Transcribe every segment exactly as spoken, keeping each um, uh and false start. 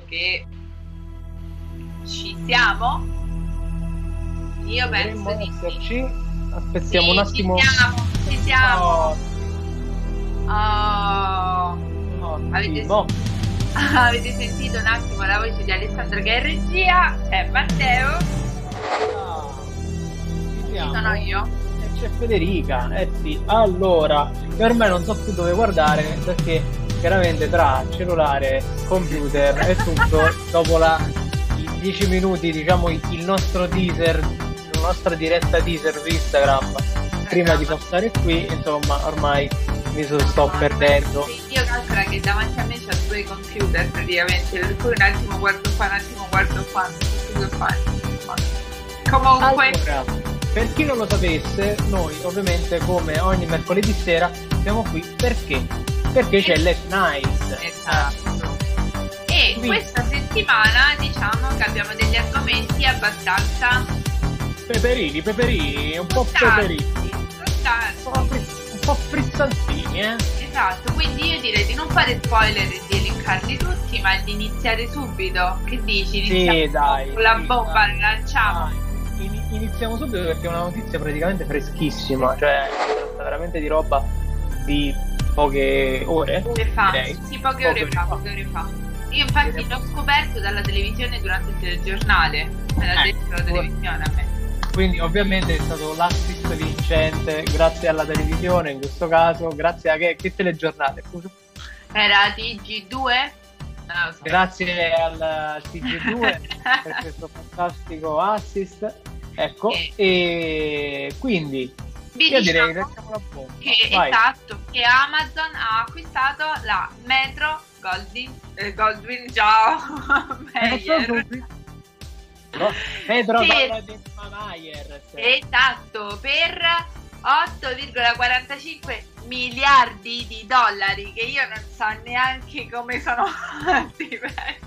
che ci siamo? Io penso di sì. Aspettiamo sì, un attimo. Ci siamo, ci siamo. Oh. Oh. Oh, Avete, no. avete sentito un attimo la voce di Alessandro che è in regia? C'è Matteo. Ah, Ci sono io. E c'è Federica. Eh sì, allora, io ormai non so più dove guardare perché chiaramente tra cellulare, computer e tutto, dopo la, i dieci minuti, diciamo, il nostro teaser, la nostra diretta teaser su Instagram, prima di passare qui, insomma, ormai mi so, sto perdendo. Sì, io calcola che davanti a me c'ho due computer praticamente, per cui un attimo guardo qua, un attimo guardo qua, non so più che fare. Comunque... Allora, per chi non lo sapesse, noi ovviamente come ogni mercoledì sera siamo qui perché? Perché c'è Late Night. Esatto. E quindi questa settimana diciamo che abbiamo degli argomenti abbastanza peperini, peperini, un po' peperini, un po' frizzantini, eh? Esatto, quindi io direi di non fare spoiler e di elencarli tutti, ma di iniziare subito. Che dici? Iniziamo sì, dai, con la sì, bomba, dai, la lanciamo. Dai. Iniziamo subito perché è una notizia praticamente freschissima, cioè veramente di roba di poche ore. Ore fa, direi. sì, poche, poche ore, ore fa, fa, poche ore fa. Io infatti l'ho scoperto dalla televisione durante il telegiornale, me l'ha eh, detto la televisione a me. Quindi ovviamente è stato l'assist vincente grazie alla televisione, in questo caso, grazie a che, che telegiornale? Scusa? Era T G due? No, grazie al T G due per questo fantastico assist, ecco, e, e quindi vi io diciamo direi lasciamo la bomba. Che, esatto, che Amazon ha acquistato la Metro Goldwyn, eh, Goldwyn ciao Mayer. No, Metro per, Mayer. Esatto, per otto virgola quarantacinque miliardi di dollari, che io non so neanche come sono fatti.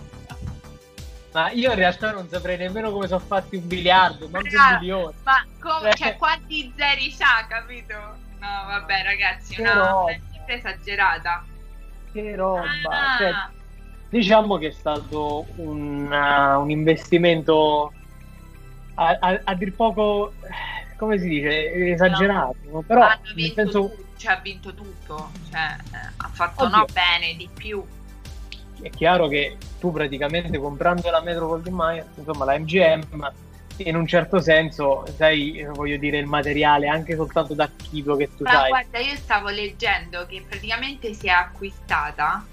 Ma io in realtà non saprei nemmeno come sono fatti un miliardo, ma un milione. Ma come, cioè, quanti zeri c'ha, capito? No, vabbè, ragazzi, una, una cifra esagerata. Che roba! Ah. Cioè, diciamo che è stato un, uh, un investimento a, a, a dir poco, come si dice, esagerato, no. Però hanno nel vinto senso... tutto, cioè ha vinto tutto, cioè eh, ha fatto Oddio. no bene, di più. È chiaro che tu praticamente comprando la Metro Goldwyn Mayer, insomma la M G M, in un certo senso sai, voglio dire, il materiale anche soltanto d'archivio che tu Ma sai. guarda, io stavo leggendo che praticamente si è acquistata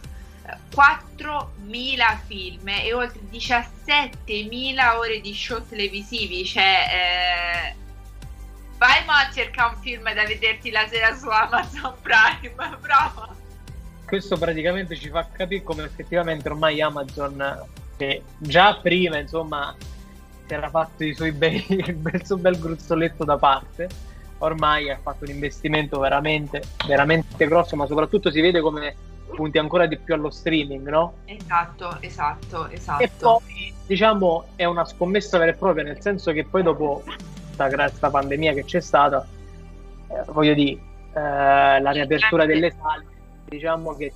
quattromila film e oltre diciassettemila ore di show televisivi, cioè eh, vai mo a cercare un film da vederti la sera su Amazon Prime, prova. Questo praticamente ci fa capire come effettivamente ormai Amazon, che già prima insomma si era fatto i suoi bei, il suo bel gruzzoletto da parte, ormai ha fatto un investimento veramente veramente grosso, ma soprattutto si vede come punti ancora di più allo streaming, no? Esatto, esatto, esatto. E poi diciamo è una scommessa vera e propria, nel senso che poi dopo questa pandemia che c'è stata, eh, voglio dire, eh, la riapertura delle sale, diciamo che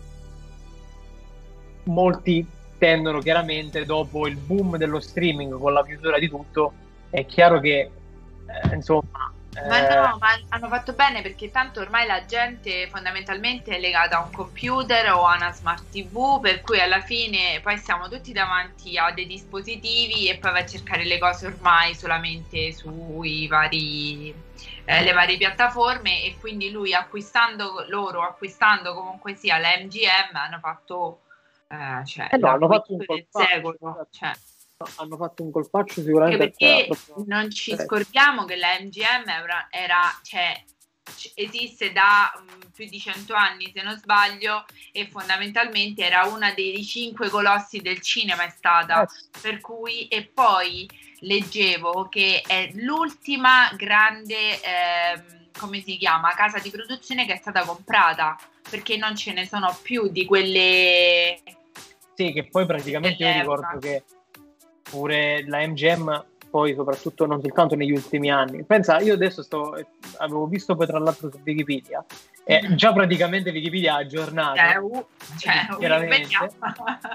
molti tendono chiaramente, dopo il boom dello streaming con la chiusura di tutto, è chiaro che eh, insomma ma eh... no, ma hanno fatto bene, perché tanto ormai la gente fondamentalmente è legata a un computer o a una smart tivù, per cui alla fine poi siamo tutti davanti a dei dispositivi e poi vai a cercare le cose ormai solamente sui vari eh, le varie piattaforme, e quindi lui acquistando loro acquistando comunque sia la M G M hanno fatto eh, cioè, eh no, hanno fatto un del secolo, cioè hanno fatto un colpaccio sicuramente, perché proprio... non ci eh. scordiamo che la M G M era, era cioè esiste da um, più di cento anni se non sbaglio, e fondamentalmente era una dei cinque colossi del cinema, è stata, eh. per cui, e poi leggevo che è l'ultima grande eh, come si chiama, casa di produzione che è stata comprata, perché non ce ne sono più di quelle, sì, che poi praticamente io ricordo che pure la M G M poi soprattutto non soltanto negli ultimi anni, pensa, io adesso sto avevo visto poi tra l'altro su Wikipedia e già praticamente Wikipedia ha aggiornato, eh, uh, cioè, chiaramente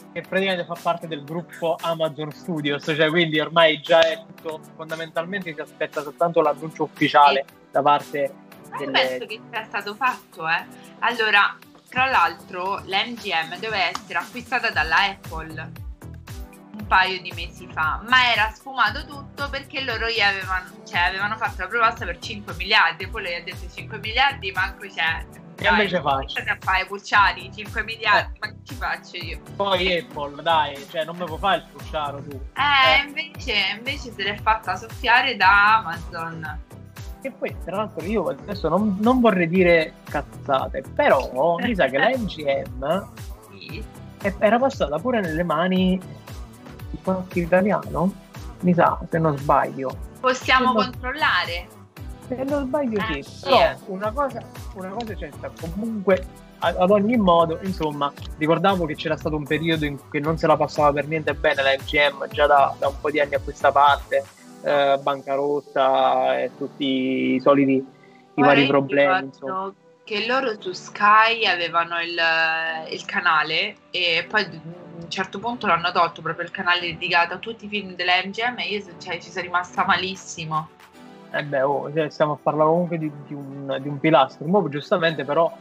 che praticamente fa parte del gruppo Amazon Studios, cioè quindi ormai già è tutto, fondamentalmente si aspetta soltanto l'annuncio ufficiale sì. da parte delle... penso che sia stato fatto, eh. Allora, tra l'altro la M G M doveva essere acquistata dalla Apple un paio di mesi fa, ma era sfumato tutto perché loro gli avevano, cioè, avevano fatto la proposta per cinque miliardi e poi lei ha detto cinque miliardi manco c'è. Che invece faccio? A fare Pucciari, cinque miliardi, eh. ma che ci faccio io? Poi Apple, dai, cioè non me può fare il Pucciaro tu. Eh, eh. Invece, invece se l'è fatta soffiare da Amazon. E poi, tra l'altro, io adesso non, non vorrei dire cazzate, però mi sa che la M G M sì. era passata pure nelle mani di qualche italiano, mi sa, se non sbaglio. Possiamo se controllare. Non, se non sbaglio eh, sì, sì, però eh. una cosa, una cosa c'è sta, comunque ad ogni modo, insomma, ricordavo che c'era stato un periodo in cui non se la passava per niente bene la M G M, già da, da un po' di anni a questa parte. Eh, bancarotta e tutti i soliti i Guarda, vari problemi, insomma. Che loro su Sky avevano il, il canale e poi a un certo punto l'hanno tolto proprio il canale dedicato a tutti i film della M G M e io cioè, ci sono rimasta malissimo. Eh beh, oh, cioè, stiamo a parlare comunque di, di, un, di un pilastro. Mo, giustamente però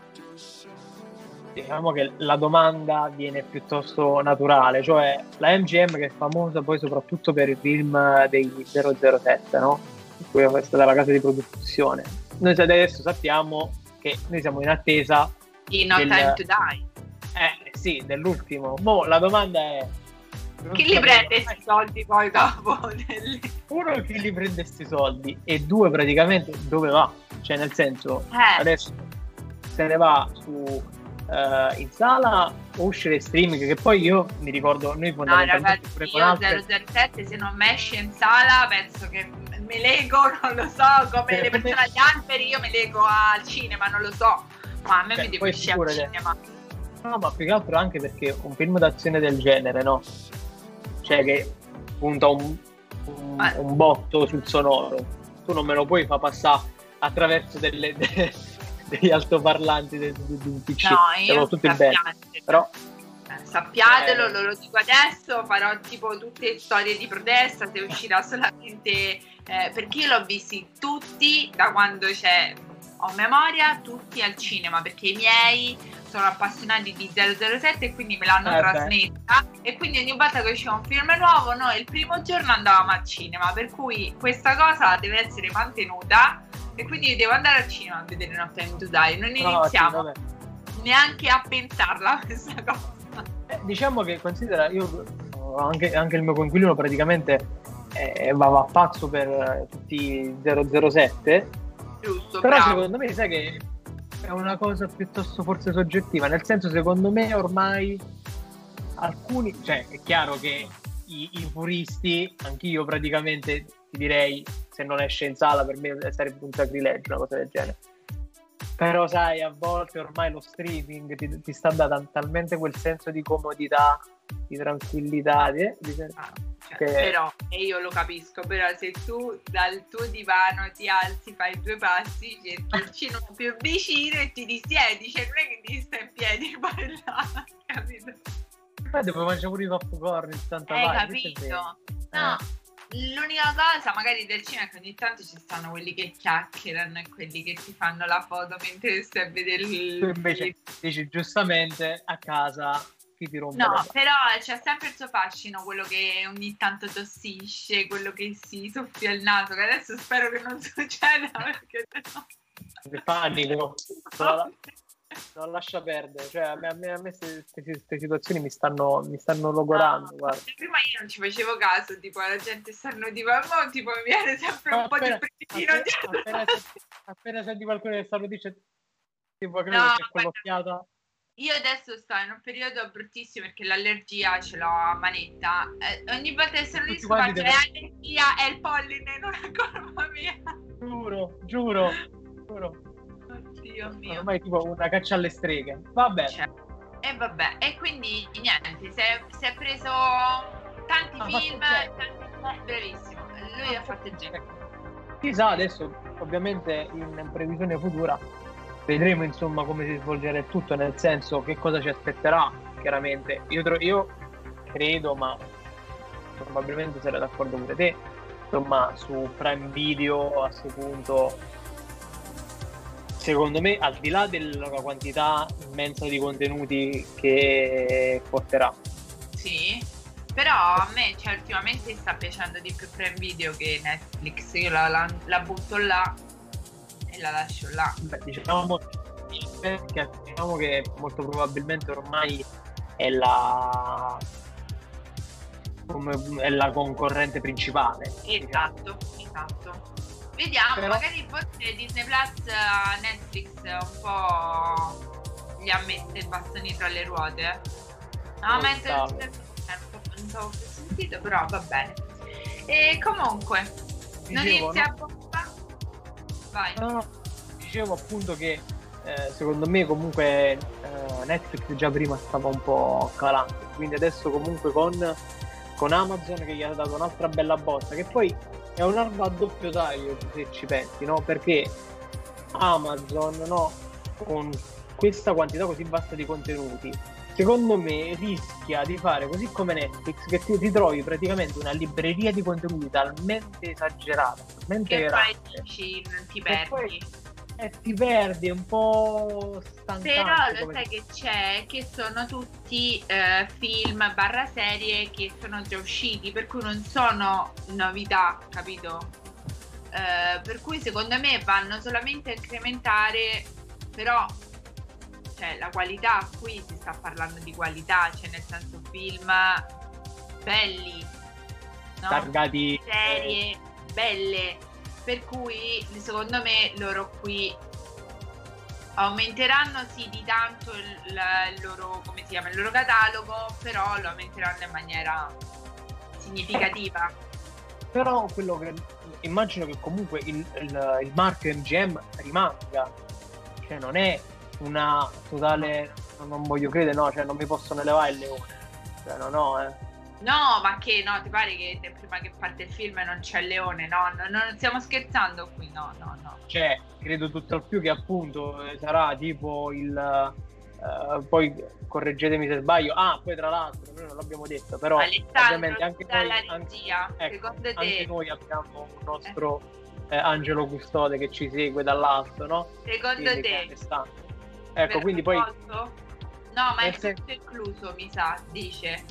diciamo che la domanda viene piuttosto naturale, cioè la M G M che è famosa poi soprattutto per il film dei zero zero sette, no? Questa è stata la casa di produzione. Noi adesso sappiamo che noi siamo in attesa di No del... Time to Die. Eh sì, dell'ultimo. Mo la domanda è: chi li prende questi soldi poi dopo? Uno, chi li prende questi soldi? E due, praticamente dove va? Cioè nel senso, eh. adesso se ne va su Uh, in sala o uscire streaming, che poi io mi ricordo noi fondamentalmente no, ragazzi, io altre... zero zero sette se non mi esce in sala penso che mi lego, non lo so, come per le persone agli alberi io mi lego al cinema, non lo so, ma a me cioè, mi devo uscire al cinema. No, ma più che altro anche perché un film d'azione del genere, no? Cioè che punta un, un, eh. un botto sul sonoro, tu non me lo puoi far passare attraverso delle, delle degli altoparlanti di un P C. No, io tutto il bene, però eh, sappiatelo, eh... lo, lo dico adesso, farò tipo tutte storie di protesta se uscirà solamente eh, perché io l'ho visti tutti da quando c'è ho memoria, tutti al cinema, perché i miei sono appassionati di zero zero sette e quindi me l'hanno eh trasmessa beh. E quindi ogni volta che usciva un film nuovo noi il primo giorno andavamo al cinema, per cui questa cosa deve essere mantenuta. E quindi devo andare al cinema a vedere No Time to Die. Non iniziamo no, sì, neanche a pensarla questa cosa. Eh, diciamo che considera, io anche, anche il mio coinquilino praticamente eh, va, va pazzo per tutti zero zero sette. Giusto, però bravo. Secondo me sai che è una cosa piuttosto forse soggettiva, nel senso secondo me ormai alcuni, cioè è chiaro che i, i puristi, anch'io praticamente ti direi se non esce in sala per me sarebbe un sacrilegio una cosa del genere, però sai a volte ormai lo streaming ti, ti sta dando talmente quel senso di comodità, di tranquillità di, di, ah, cioè, che... però e io lo capisco, però se tu dal tuo divano ti alzi, fai due passi, cerchi il cinema più vicino e ti risiedi, cioè non è che ti stai in piedi poi là, capito? Poi devo mangiare pure i popcorn in tanta hai vai, capito? No eh. L'unica cosa magari del cinema è che ogni tanto ci stanno quelli che chiacchierano e quelli che ti fanno la foto mentre stai a vedere il... Tu invece dici giustamente a casa chi ti rompe. No, però c'è sempre il suo fascino, quello che ogni tanto tossisce, quello che si soffia il naso, che adesso spero che non succeda perché no... Che panico. Non lascia perdere, cioè a me, a me, a me queste situazioni mi stanno mi stanno logorando. No, guarda. Prima io non ci facevo caso, tipo la gente stanno tipo, mo, tipo mi viene sempre no, un appena, po' di pretino appena, appena, senti, appena senti qualcuno che stanno dice tipo credo no, che c'è quell'occhiata. Io adesso sto in un periodo bruttissimo perché l'allergia ce l'ho a manetta. Eh, ogni volta che sono lì faccio deve... è allergia, è il polline, non è colpa mia. Giuro, giuro, giuro. Dio mio. Ormai tipo una caccia alle streghe. Vabbè. Cioè, e vabbè. E quindi niente, si è, si è preso tanti ha film, tanti... bravissimo. Lui ha fatto il genere. Chissà adesso, ovviamente in previsione futura, vedremo insomma come si svolgerà il tutto, nel senso che cosa ci aspetterà, chiaramente io, tro- io credo, ma probabilmente sarai d'accordo pure te, insomma, su Prime Video a questo punto, secondo me, al di là della quantità immensa di contenuti che porterà, sì, però a me, cioè, ultimamente sta piacendo di più Prime Video che Netflix. Io la, la, la butto là e la lascio là. beh, diciamo, che, diciamo che molto probabilmente ormai è la come è la concorrente principale. Esatto, esatto. Vediamo, Però... magari forse Disney Plus a Netflix un po' gli ha messo i bastoni tra le ruote. Eh. No, mentre non so più sentito, però va bene. E comunque, dicevo, notizia no? bomba. Vai. No, no, dicevo appunto che eh, secondo me comunque eh, Netflix già prima stava un po' calando, quindi adesso comunque con, con Amazon che gli ha dato un'altra bella botta, che poi è un'arma a doppio taglio se ci pensi, no? Perché Amazon, no, con questa quantità così vasta di contenuti, secondo me rischia di fare così come Netflix, che ti, ti trovi praticamente una libreria di contenuti talmente esagerata, talmente che grande, poi dici, non ti e perdi. poi eh, ti perdi, è un po' stancante. Però lo come... sai che c'è, che sono tutti eh, film barra serie che sono già usciti, per cui non sono novità, capito? Eh, per cui secondo me vanno solamente a incrementare, però cioè, la qualità, qui si sta parlando di qualità, cioè nel senso film belli, no? Targati, serie eh... belle, per cui secondo me loro qui aumenteranno sì di tanto il, il loro, come si chiama, il loro catalogo, però lo aumenteranno in maniera significativa. Però quello che immagino che comunque il, il, il marchio M G M rimanga, cioè non è una totale, non voglio credere, no, cioè non mi possono elevare il leone, cioè no, no, eh. No, ma che no, ti pare che prima che parte il film non c'è il leone? No, no, non stiamo scherzando qui, no, no, no. Cioè, credo tutt'al più che appunto eh, sarà tipo il uh, poi correggetemi se sbaglio. Ah, poi tra l'altro, noi non l'abbiamo detto, però Alessandro, ovviamente anche noi, la regia, anche, ecco, secondo te? anche noi abbiamo un nostro eh, angelo custode che ci segue dall'alto, no? Secondo quindi, te? Ecco, per quindi poi posto? No, ma è se... tutto incluso, mi sa, dice.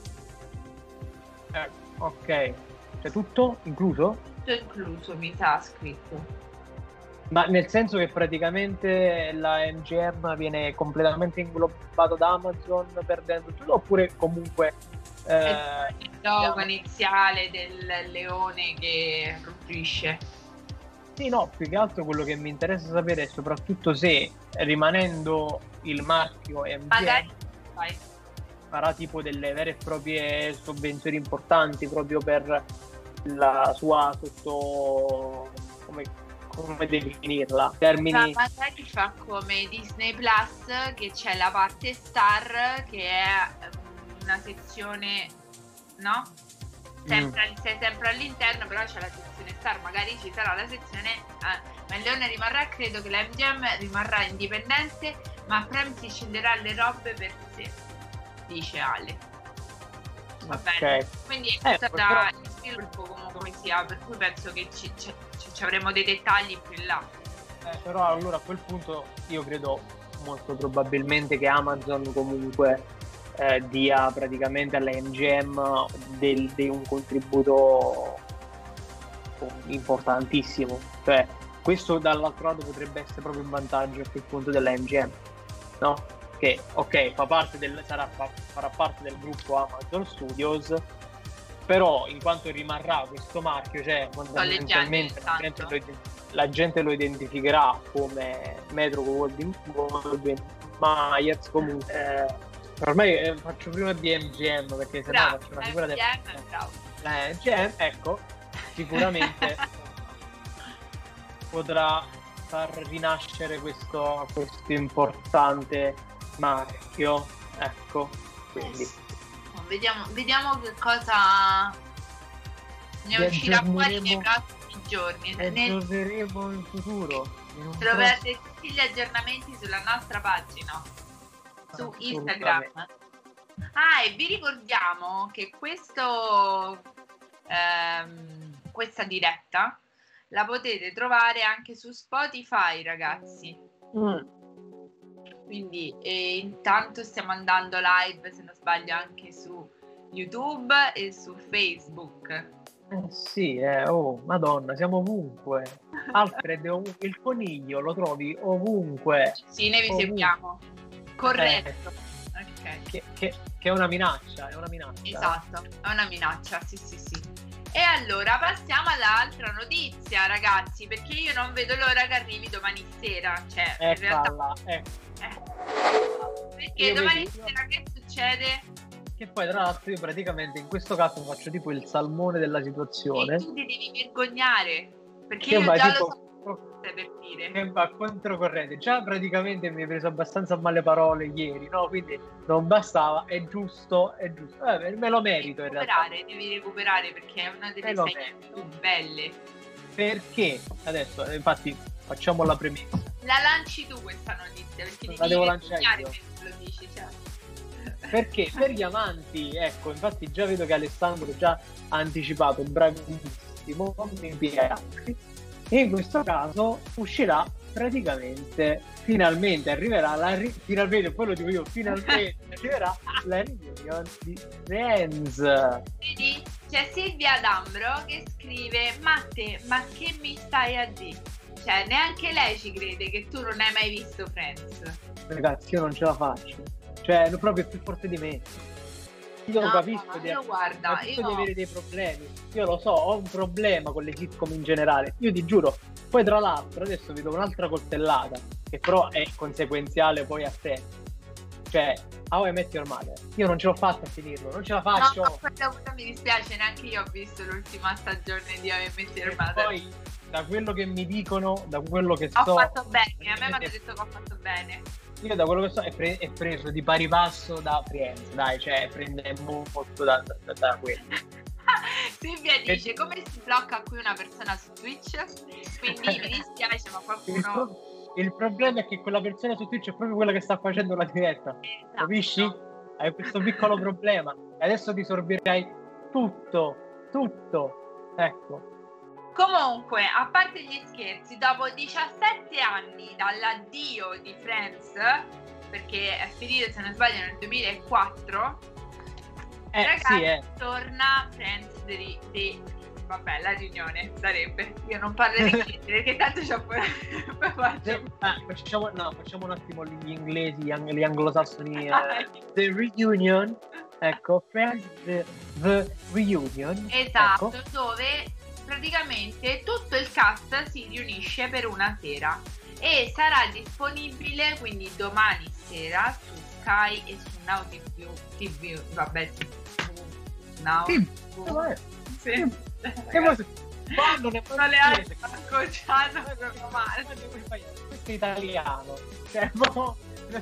Eh, ok, c'è tutto incluso? Tutto incluso, mi sa, scritto. Ma nel senso che praticamente la M G M viene completamente inglobato da Amazon perdendo tutto, oppure comunque eh, il logo iniziale del leone che ruggisce? Sì, no, più che altro quello che mi interessa sapere è soprattutto se rimanendo il marchio M G M magari vai. farà tipo delle vere e proprie sovvenzioni importanti proprio per la sua sotto come, come definirla termini. Ma magari fa come Disney Plus, che c'è la parte star che è una sezione, no? Sempre, mm. sei sempre all'interno, però c'è la sezione star, magari ci sarà la sezione eh, ma il leone rimarrà, credo che la M G M rimarrà indipendente, ma Prem si scenderà le robe per sé, dice Ale. Va okay. bene, quindi è stata eh, però... il sviluppo comunque sia, per cui penso che ci, ci, ci avremo dei dettagli più in là. Eh, però allora a quel punto io credo molto probabilmente che Amazon comunque eh, dia praticamente alla M G M del, di un contributo importantissimo, cioè questo dall'altro lato potrebbe essere proprio un vantaggio a quel punto della M G M, no? Che ok, fa parte del, sarà, farà parte del gruppo Amazon Studios, però in quanto rimarrà questo marchio, cioè fondamentalmente la gente, lo, la gente lo identificherà come Metro Goldwyn Myers, comunque eh, ormai eh, faccio prima di M G M perché se no faccio una figura del la M G M, ecco, sicuramente potrà far rinascere questo, questo importante marchio, ecco, quindi vediamo, vediamo che cosa ne vi uscirà fuori nei prossimi giorni. Ne aggiorneremo in futuro, in troverete tutti gli aggiornamenti sulla nostra pagina su Instagram. Ah, e vi ricordiamo che questo ehm, questa diretta la potete trovare anche su Spotify, ragazzi. Mm. Quindi eh, intanto stiamo andando live, se non sbaglio, anche su YouTube e su Facebook. Eh sì, eh, oh, madonna, siamo ovunque. Alfred, ovunque. Il coniglio lo trovi ovunque. Sì, noi vi ovunque. Seguiamo. Corretto. Eh, okay. che, che, che è una minaccia, è una minaccia. Esatto, è una minaccia, sì sì sì. E allora passiamo all'altra notizia, ragazzi, perché io non vedo l'ora che arrivi domani sera. Cioè, Eccola, in realtà... ecco. Eh. Perché io domani vedi, sera io... che succede? Che poi tra l'altro io praticamente in questo caso faccio tipo il salmone della situazione. E tu ti devi vergognare, perché che io già tipo... lo so per dire. Che va controcorrente. Già praticamente mi hai preso abbastanza a male parole ieri, no? Quindi non bastava, è giusto, è giusto. Eh, me lo merito in realtà. Devi recuperare perché è una delle serie più belle. Perché adesso, infatti, facciamo la premessa. La lanci tu questa notizia, perché la devi devo lanciare io. Lo dici, cioè. Perché per gli amanti, ecco, infatti già vedo che Alessandro già ha anticipato, bravissimo, mi piace. E in questo caso uscirà praticamente, finalmente arriverà la ri- finalmente, poi lo dico io, finalmente arriverà la reunion di Friends. Vedi? C'è Silvia D'Ambro che scrive: Matte, ma che mi stai a dire? Cioè, neanche lei ci crede che tu non hai mai visto Friends. Ragazzi, io non ce la faccio. Cioè, è proprio più forte di me. Io no, lo capisco, io di, guarda, capisco io... di avere dei problemi. Io lo so, ho un problema con le sitcom in generale. Io ti giuro. Poi tra l'altro adesso vi do un'altra coltellata, che però è conseguenziale poi a te. Cioè, How I Met Your Mother. Io non ce l'ho fatta a finirlo, non ce la faccio. No, no, mi dispiace, neanche io ho visto l'ultima stagione di How I Met Your Mother. Poi, da quello che mi dicono, da quello che ho so... Ho fatto bene, a me mi hanno detto che ho fatto bene. Io da quello che so è, pre- è preso di pari passo da Friends, dai, cioè prende molto da, da, da quello. Silvia dice e... come si blocca qui una persona su Twitch? Quindi mi dispiace, ma qualcuno... Il, pro- il problema è che quella persona su Twitch è proprio quella che sta facendo la diretta, esatto. Capisci? Hai questo piccolo problema e adesso ti sorbirai tutto, tutto, ecco. Comunque, a parte gli scherzi, dopo diciassette anni dall'addio di Friends, perché è finito, se non sbaglio, nel duemilaquattro, eh, ragazzi, sì, eh. torna Friends di, di... vabbè, la riunione sarebbe. Io non parlo inglese perché tanto c'ho poi eh, facciamo, no, facciamo un attimo gli inglesi, gli anglosassoni. Eh, the reunion, ecco, Friends, the, the reunion. Esatto, ecco. Dove praticamente tutto il cast si riunisce per una sera e sarà disponibile quindi domani sera su Sky e su Now T V, T V vabbè, T V, Now sì. T V. Sì. Sì. Che cosa? Quando ne non le ha scocciato proprio male. Questo è italiano. Cioè, boh,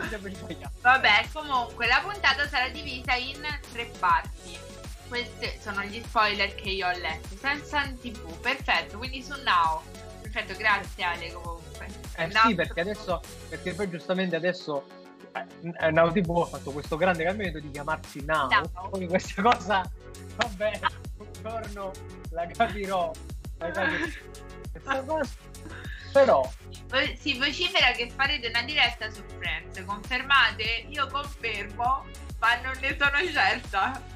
vabbè, comunque la puntata sarà divisa in tre parti. Questi sono gli spoiler che io ho letto. Senza tivù, perfetto, quindi su Now. Perfetto, grazie Ale comunque. Eh Now sì, perché adesso, perché poi giustamente adesso eh, Now T V ha fatto questo grande cambiamento di chiamarsi Now. Now. Quindi questa cosa, vabbè, un giorno la capirò. La capirò. Questa cosa, però... Si vocifera che farete una diretta su Friends, confermate? Io confermo, ma non ne sono certa.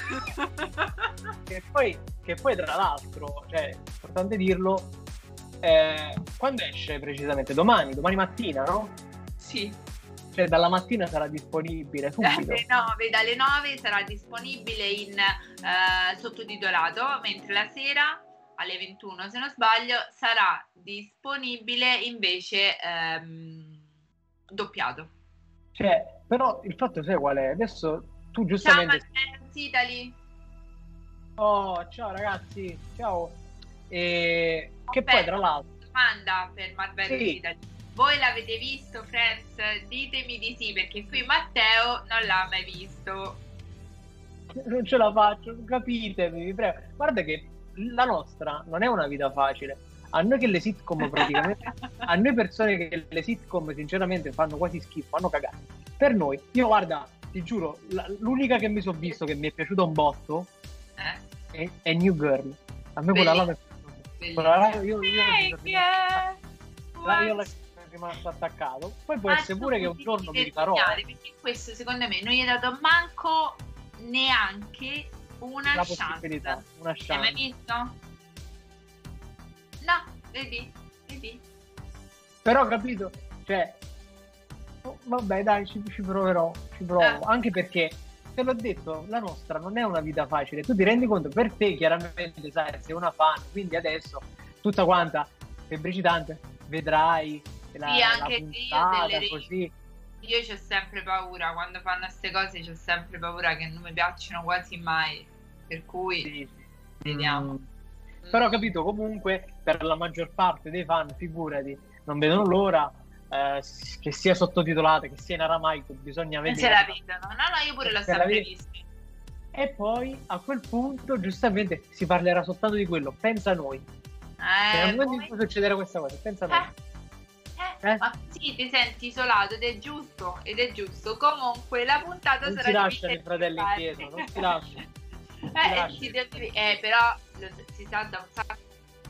che, poi, che poi tra l'altro, cioè, è importante dirlo, eh, quando esce precisamente? Domani, domani mattina, no? Sì. Cioè dalla mattina sarà disponibile subito. Alle nove, dalle nove sarà disponibile in eh, sottotitolato, mentre la sera alle ventuno, se non sbaglio, sarà disponibile invece ehm, doppiato. Cioè, però il fatto sai qual è? Adesso tu giustamente... Ciao Italy. Oh, ciao ragazzi, ciao. E Ho che poi tra l'altro... Domanda per Marvel sì. Italy. Voi l'avete visto Friends? Ditemi di sì, perché qui Matteo non l'ha mai visto. Non ce la faccio, capitemi, vi prego. Guarda che la nostra non è una vita facile. A noi che le sitcom praticamente... a noi persone che le sitcom sinceramente fanno quasi schifo, fanno cagare. Per noi, io guarda... ti giuro, la, l'unica che mi sono visto che mi è piaciuta un botto eh? è, è New Girl. A me quella là mi è piaciuta. Quella là io, io, io, io, io la sono rimasto attaccato. Poi può Ma essere pure che un giorno mi rifarò. Perché questo secondo me non gli ha dato manco neanche una la chance. possibilità, una chance. Hai mai visto? No, vedi, vedi. Però capito, cioè, oh, vabbè dai, ci, ci proverò, ci provo, eh. Anche perché, te l'ho detto, la nostra non è una vita facile, tu ti rendi conto, per te chiaramente, sai, sei una fan, quindi adesso, tutta quanta, febbricitante, vedrai la, sì, anche la puntata, io delle così. Io c'ho sempre paura, quando fanno queste cose c'ho sempre paura che non mi piacciono quasi mai, per cui sì. vediamo. Mm. Però capito, comunque, per la maggior parte dei fan, figurati, non vedono l'ora eh, che sia sottotitolata, che sia in aramaico, bisogna vedere. Non se la vedono, no no, io pure l'ho sempre vista. E poi a quel punto giustamente si parlerà soltanto di quello, pensa a noi. Eh, nel momento in cui succederà questa cosa, pensa a noi. Eh, eh, eh? Ma sì, ti senti isolato ed è giusto, ed è giusto. Comunque la puntata non sarà si lasciano i fratelli indietro, non si lasciano. eh, si deve, eh, però lo, si sa da un sacco.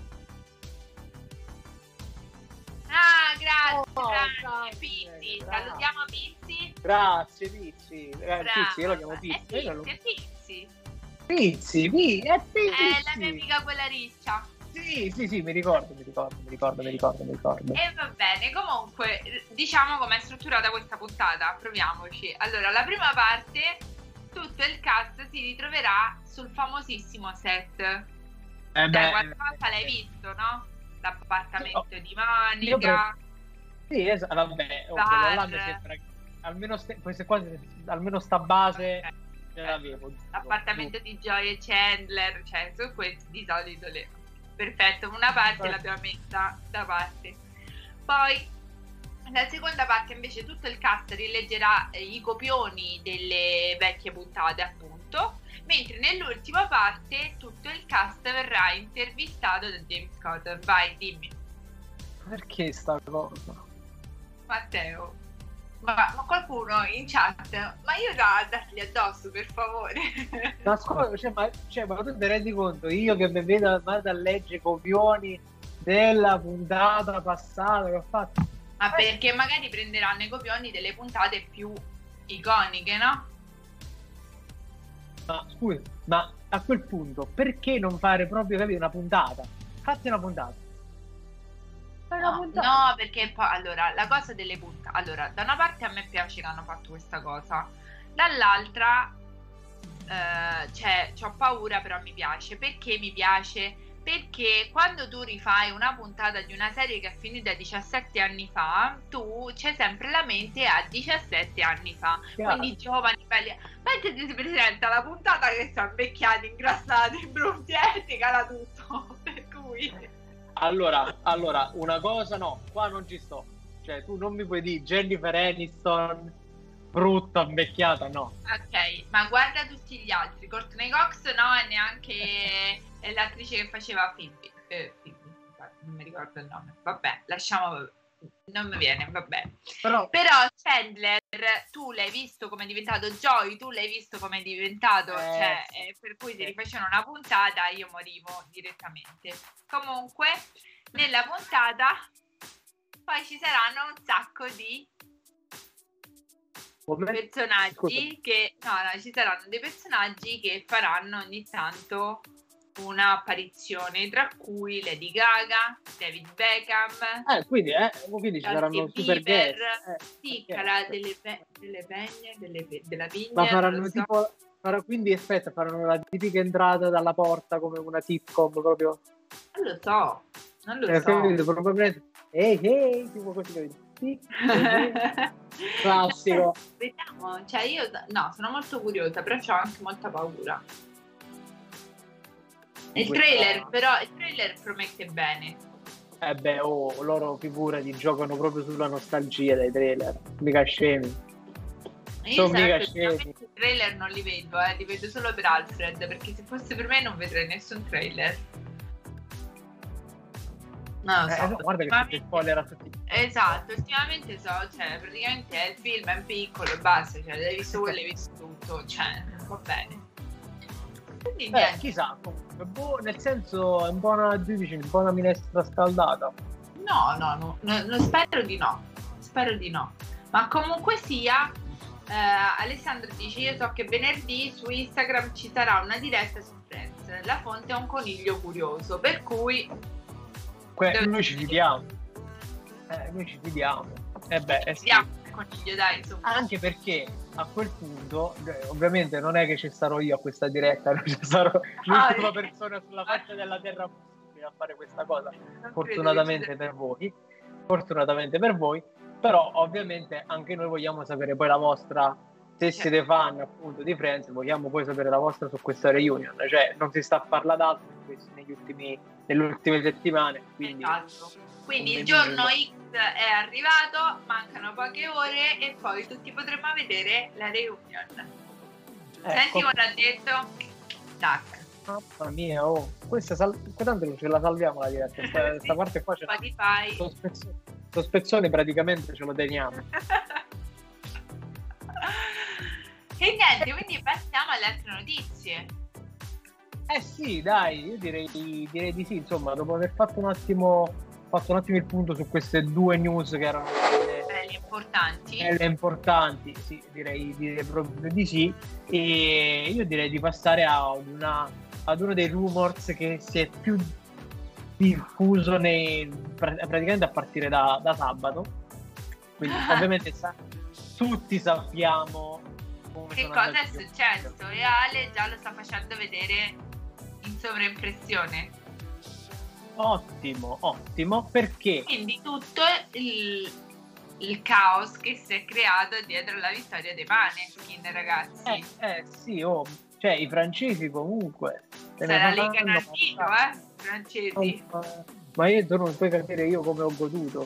Ah, grazie, oh, grazie, Pizzi. Salutiamo Pizzi. Grazie, Pizzi. Eh, Pizzi, io lo chiamo Pizzi. È Pizzi, è Pizzi. Pizzi, Pizzi, è Pizzi. È la mia amica quella riccia. Sì, sì, sì, mi ricordo, mi ricordo, mi ricordo, mi ricordo, mi ricordo. E va bene, comunque, diciamo com'è strutturata questa puntata, proviamoci. Allora, la prima parte, tutto il cast si ritroverà sul famosissimo set. Eh beh, qualche volta l'hai visto, no? L'appartamento sì, oh, di Monica. Pre- sì, esatto, vabbè, oh, là mi sembra che almeno, ste, queste cose, almeno sta base okay. Ce l'avevo. L'appartamento di Joy e Chandler, cioè su questi di solito le... Perfetto, una parte l'abbiamo messa da parte. Poi nella seconda parte invece tutto il cast rileggerà eh, i copioni delle vecchie puntate, appunto, mentre nell'ultima parte tutto il cast verrà intervistato da James Corden. Vai, dimmi. Perché sta cosa? Matteo, ma, ma qualcuno in chat, ma io da dargli addosso, per favore. Ma scusa, cioè, ma, cioè, ma tu ti rendi conto, io che mi vedo vado a leggere copioni della puntata passata che ho fatto? Ma eh. perché magari prenderanno i copioni delle puntate più iconiche, no? Ma scusa, ma a quel punto perché non fare proprio, capire, una puntata? Fatti una puntata. No, no, perché poi allora la cosa delle puntate, allora da una parte a me piace che hanno fatto questa cosa, dall'altra eh, cioè c'ho paura, però mi piace. Perché mi piace? Perché quando tu rifai una puntata di una serie che è finita diciassette anni fa, tu c'è sempre la mente a diciassette anni fa, chiaro. Quindi giovani, belli. Mentre ti si presenta la puntata che sono invecchiati, ingrassati, brutti, e ti cala tutto. Per cui Allora, allora, una cosa no, qua non ci sto. Cioè, tu non mi puoi dire Jennifer Aniston brutta, invecchiata, no. Ok, ma guarda tutti gli altri. Courtney Cox no, e neanche l'attrice che faceva Phoebe. Eh, Phoebe, non mi ricordo il nome. Vabbè, lasciamo... Non mi viene, vabbè. Però... Però Chandler, tu l'hai visto come è diventato, Joy, tu l'hai visto come è diventato, eh, cioè, eh, per cui se rifacevano una puntata io morivo direttamente. Comunque, nella puntata poi ci saranno un sacco di Come? personaggi Scusa. che, no, no, ci saranno dei personaggi che faranno ogni tanto un'apparizione, tra cui Lady Gaga, David Beckham, eh, quindi, eh, quindi ci saranno super guest, eh, sì, farà delle, pe- delle pegne, delle pe- della vigna, ma faranno so. tipo, farà, quindi aspetta, faranno la tipica entrata dalla porta come una sitcom proprio? Non lo so, non lo eh, so. Capito, probabilmente, ehi, ehi, tipo così, capito? Sì, classico. Vediamo, cioè io, no, sono molto curiosa, però ho anche molta paura. Il trailer, però, il trailer promette bene. Eh beh, oh, loro figurati, giocano proprio sulla nostalgia dei trailer, mica scemi. Io mica scemi. I trailer non li vedo, eh, li vedo solo per Alfred, perché se fosse per me non vedrei nessun trailer. Non lo so. Eh, no, guarda che si spoiler a tutti. Esatto, ultimamente so, cioè, praticamente è il film è piccolo e basta, cioè, l'hai visto quello, hai visto tutto, cioè, va bene. Quindi, eh, chissà, comunque, boh, nel senso, è un po' una, dici, un po' una minestra scaldata. No, no, no, no, no, spero di no, spero di no. Ma comunque sia, eh, Alessandro dice, io so che venerdì su Instagram ci sarà una diretta su Friends, la fonte è un coniglio curioso, per cui... Que- noi ci fidiamo, eh, noi ci fidiamo, eh beh, eh sì. il coniglio, dai, insomma. Anche perché a quel punto, eh, ovviamente non è che ci sarò io a questa diretta, non ci sarò l'ultima ah, persona sulla faccia della terra a fare questa cosa, non fortunatamente per voi, fortunatamente per voi, però ovviamente anche noi vogliamo sapere poi la vostra, se siete fan appunto di Friends, vogliamo poi sapere la vostra su questa reunion, cioè non si sta a parlare d'altro negli ultimi, nelle ultime settimane, quindi, esatto. Quindi il giorno X è arrivato, mancano poche ore e poi tutti potremo vedere la reunion. Ecco. Senti cosa ha detto? Tac. Mamma mia, oh, questa sal- tanto ce la salviamo la diretta, questa, sì, parte qua c'è lo spezzone, lo spezzone praticamente ce lo teniamo. E niente, quindi passiamo alle altre notizie. Eh sì, dai, io direi, direi di sì, insomma, dopo aver fatto un attimo fatto un attimo il punto su queste due news che erano belle importanti, belle importanti, sì, direi, direi proprio di sì, e io direi di passare a una ad uno dei rumors che si è più diffuso nei, praticamente a partire da, da sabato, quindi ovviamente sa, tutti sappiamo come che cosa è successo e Ale già lo sta facendo vedere in sovraimpressione. Ottimo, ottimo, perché quindi tutto il, il caos che si è creato dietro la vittoria dei Maneskin, ragazzi. Eh, eh sì, oh, cioè i francesi comunque sarà lì canardino, eh, francesi. Oh, ma io tu non puoi capire io come ho goduto.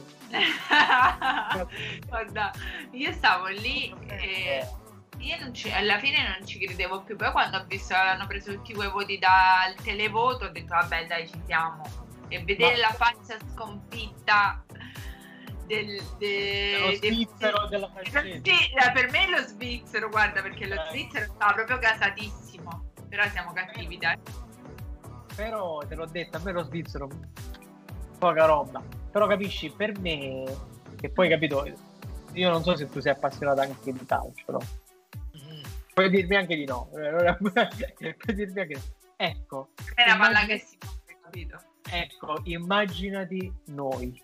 Guarda, io stavo lì e io non ci, alla fine non ci credevo più, poi quando ho visto che hanno preso tutti quei voti dal televoto ho detto vabbè dai, ci siamo, e vedere ma... la faccia sconfitta del, de, dello svizzero del, della francese. Sì, per me è lo svizzero, guarda, perché lo eh. svizzero stava proprio gasatissimo, però siamo cattivi, dai. Però te l'ho detto, a me lo svizzero poca roba, però capisci, per me, che poi capito, io non so se tu sei appassionato anche di calcio, no? Mm. Puoi dirmi anche di no, puoi dirmi anche ecco, è una palla che si muove, capito? Ecco, immaginati noi.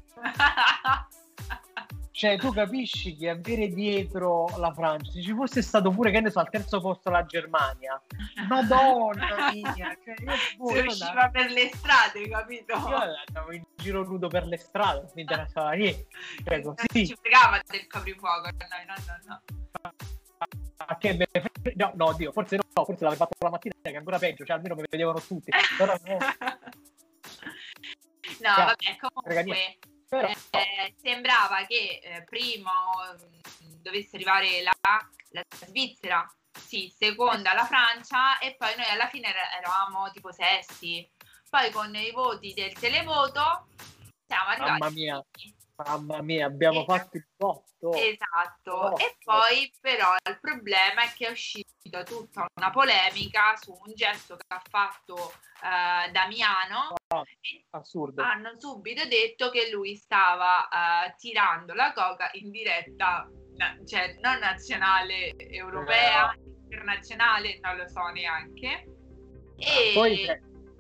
Cioè, tu capisci che avere dietro la Francia, se ci fosse stato pure, che ne so, al terzo posto la Germania, madonna mia, cioè, io si usciva da... per le strade, capito? Io andavo in giro nudo per le strade, non mi interessava niente. Cioè, non così. ci fregava del coprifuoco, no, no, no, no. A che me... no, no, Dio, forse no, forse l'avevo fatto la mattina, che è ancora peggio, cioè almeno mi vedevano tutti. Però no. No, cioè, vabbè, comunque però, eh, sembrava che eh, primo mh, dovesse arrivare la, la Svizzera, sì, seconda la Francia, e poi noi alla fine er- eravamo tipo sesti. Poi con i voti del televoto siamo arrivati. Mamma mia, mamma mia, abbiamo esatto. fatto il botto. Esatto, oh, e poi però il problema è che è uscita tutta una polemica su un gesto che ha fatto Uh, Damiano. Ah, assurdo. Hanno subito detto che lui stava uh, tirando la coca in diretta, cioè non nazionale, europea, eh. internazionale, non lo so neanche. E poi cioè,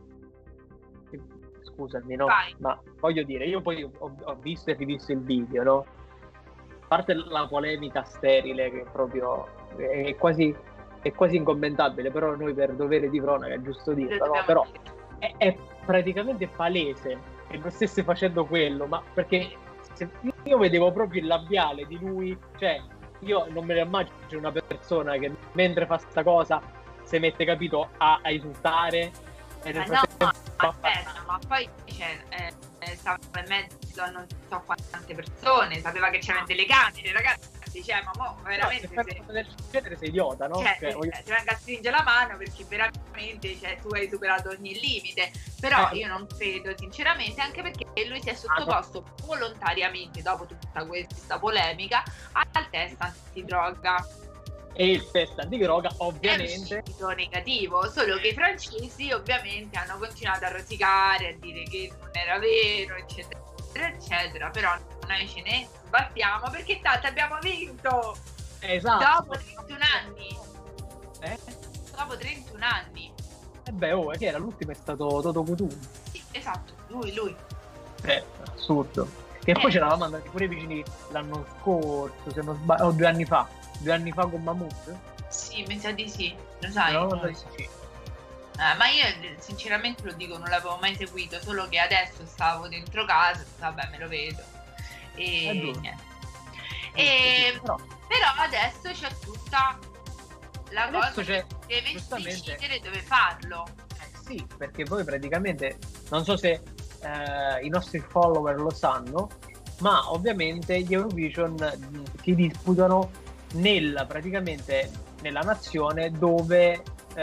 scusami, no, vai. Ma voglio dire, io poi ho, ho visto e rivisto il video, no? A parte la polemica sterile che proprio è quasi è quasi incommentabile, però noi per dovere di cronaca è giusto dirlo, no? Però è, è praticamente palese che non stesse facendo quello, ma perché se io vedevo proprio il labiale di lui, cioè io non me ne immagino una persona che mentre fa sta cosa si mette, capito, a, a insultare e nel no, no, aspetta, ma poi cioè, eh, eh, stava in mezzo a non so quante persone, sapeva che c'erano delle camere, ragazzi, ragazzi, cioè, ma mo, veramente... No, se del genere sei idiota, no? Cioè, Cioè, voglio... ti venga a stringere la mano perché veramente, cioè, tu hai superato ogni limite, però eh. io non credo sinceramente, anche perché lui si è sottoposto ah, no. volontariamente, dopo tutta questa polemica, al test antidroga. E il test antidroga ovviamente è uscito negativo, solo che i francesi ovviamente hanno continuato a rosicare, a dire che non era vero, eccetera eccetera, però noi ce ne sbattiamo perché tanto abbiamo vinto, esatto, dopo trentuno anni, eh? dopo trentuno anni, e beh, oh, che era l'ultimo, è stato Toto Cutugno. Sì, esatto, lui, lui Eh, assurdo. Che eh. poi ce l'avevamo andati pure vicini l'anno scorso, se non sbaglio, o due anni fa, due anni fa con Mahmood? Sì, mi sa di sì, lo sai? No, no, sì. Eh, ma io sinceramente lo dico, non l'avevo mai seguito, solo che adesso stavo dentro casa, vabbè, me lo vedo e niente. E, però. però adesso c'è tutta la adesso cosa che deve decidere dove farlo. Eh, sì, perché poi praticamente non so se eh, i nostri follower lo sanno, ma ovviamente gli Eurovision si disputano nella praticamente nella nazione dove Uh,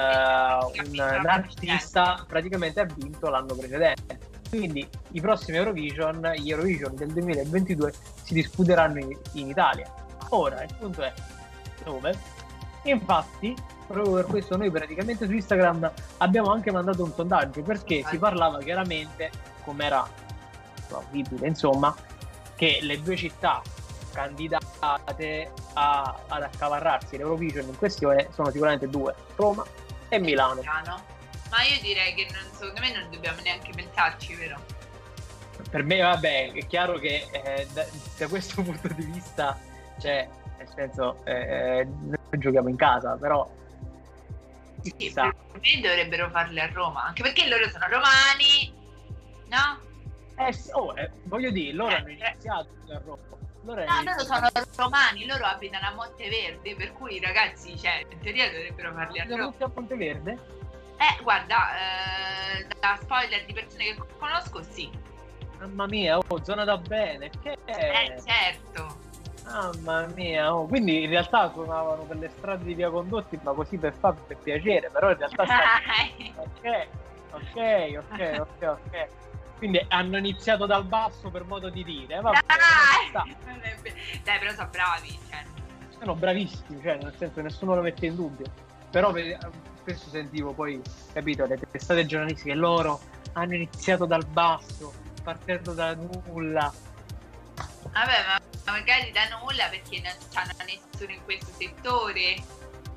un, un artista praticamente ha vinto l'anno precedente, quindi i prossimi Eurovision, gli Eurovision del duemilaventidue si disputeranno in, in Italia. Ora il punto è dove? Infatti proprio per questo noi praticamente su Instagram abbiamo anche mandato un sondaggio, perché si parlava chiaramente, come era plausibile insomma, che le due città candidate a, ad accavarrarsi l'Eurovision in questione sono sicuramente due, Roma e Milano. Milano. Ma io direi che non, secondo me non dobbiamo neanche pensarci, vero? Per me vabbè, è chiaro che eh, da, da questo punto di vista, cioè, nel senso, eh, noi giochiamo in casa, però sì, per me dovrebbero farle a Roma, anche perché loro sono romani, no? Eh sì, oh, eh, voglio dire, loro eh, hanno iniziato a Roma. Loro no, loro sono romani, loro abitano a Monteverde, per cui ragazzi, cioè, in teoria dovrebbero farli a Roma. a Monteverde? Eh, guarda, eh, da spoiler di persone che conosco, sì. Mamma mia, oh, zona da bene, che è? Eh, certo. Mamma mia, oh, quindi in realtà suonavano per le strade di Via Condotti, ma così per far per piacere, però in realtà sta... ok, ok, ok, ok, ok. Quindi hanno iniziato dal basso, per modo di dire. Vabbè, dai, dai, però sono bravi. Cioè. Sono bravissimi, cioè, nel senso nessuno lo mette in dubbio. Però spesso sentivo poi, capito, le testate giornalistiche, loro hanno iniziato dal basso, partendo da nulla. Vabbè, ma magari da nulla perché non c'hanno nessuno in questo settore.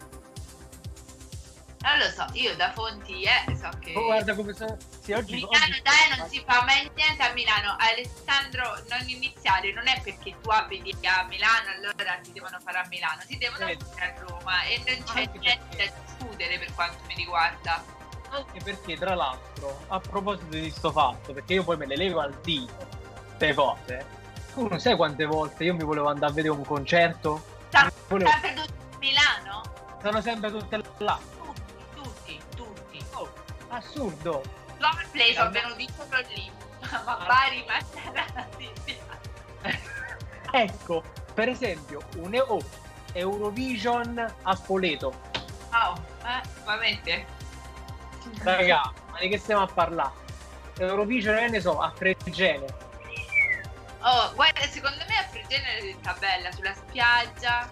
Non lo so, io da fonti eh, so che... Oh, guarda come sono... Sì, oggi, Milano oggi... dai non si fa mai niente a Milano. Alessandro, non iniziare, non è perché tu abiti a Milano allora si devono fare a Milano, si devono eh. fare a Roma e non c'è Anche niente perché... da discutere per quanto mi riguarda. Anche perché tra l'altro, a proposito di sto fatto, perché io poi me le levo al dito queste cose, tu non sai quante volte io mi volevo andare a vedere un concerto? Sono volevo... sempre tutti a Milano? Sono sempre tutte là. Tutti, tutti. Oh, assurdo. Play sono venuti sopra lì, ma Bari, ma c'era ecco, per esempio, un oh, Eurovision a Spoleto. Oh, eh, ovviamente. Raga, ma di che stiamo a parlare? Eurovision, che ne so, a Fregene. Oh, guarda, secondo me a Fregene sta bella, sulla spiaggia.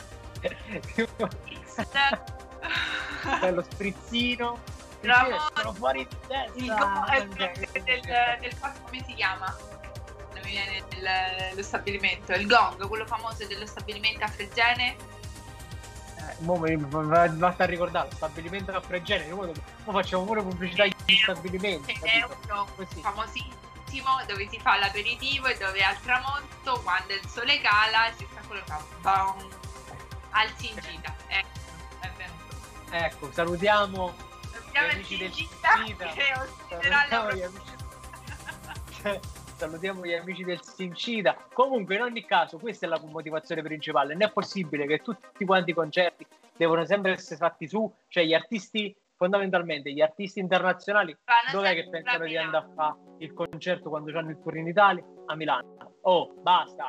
Bello sprizzino. Sono fuori di testa. Il gong del, del, del come si chiama? Non mi viene il, lo stabilimento. Il gong, quello famoso dello stabilimento a Fregene. Eh, mo mi basta ricordare lo stabilimento a Fregene. Mo facciamo pure pubblicità di stabilimenti. È uno famosissimo dove si fa l'aperitivo e dove al tramonto, quando il sole cala, si sta quello che fa boom, al Singita. Ecco, è venuto. Ecco, salutiamo gli amici del Singita. Salutiamo gli amici... salutiamo gli amici del Singita. Comunque, in ogni caso, questa è la motivazione principale. Non è possibile che tutti quanti i concerti devono sempre essere fatti su, cioè gli artisti, fondamentalmente gli artisti internazionali, dov'è che pensano di andare a fare il concerto quando hanno il tour in Italia? A Milano. Oh, basta.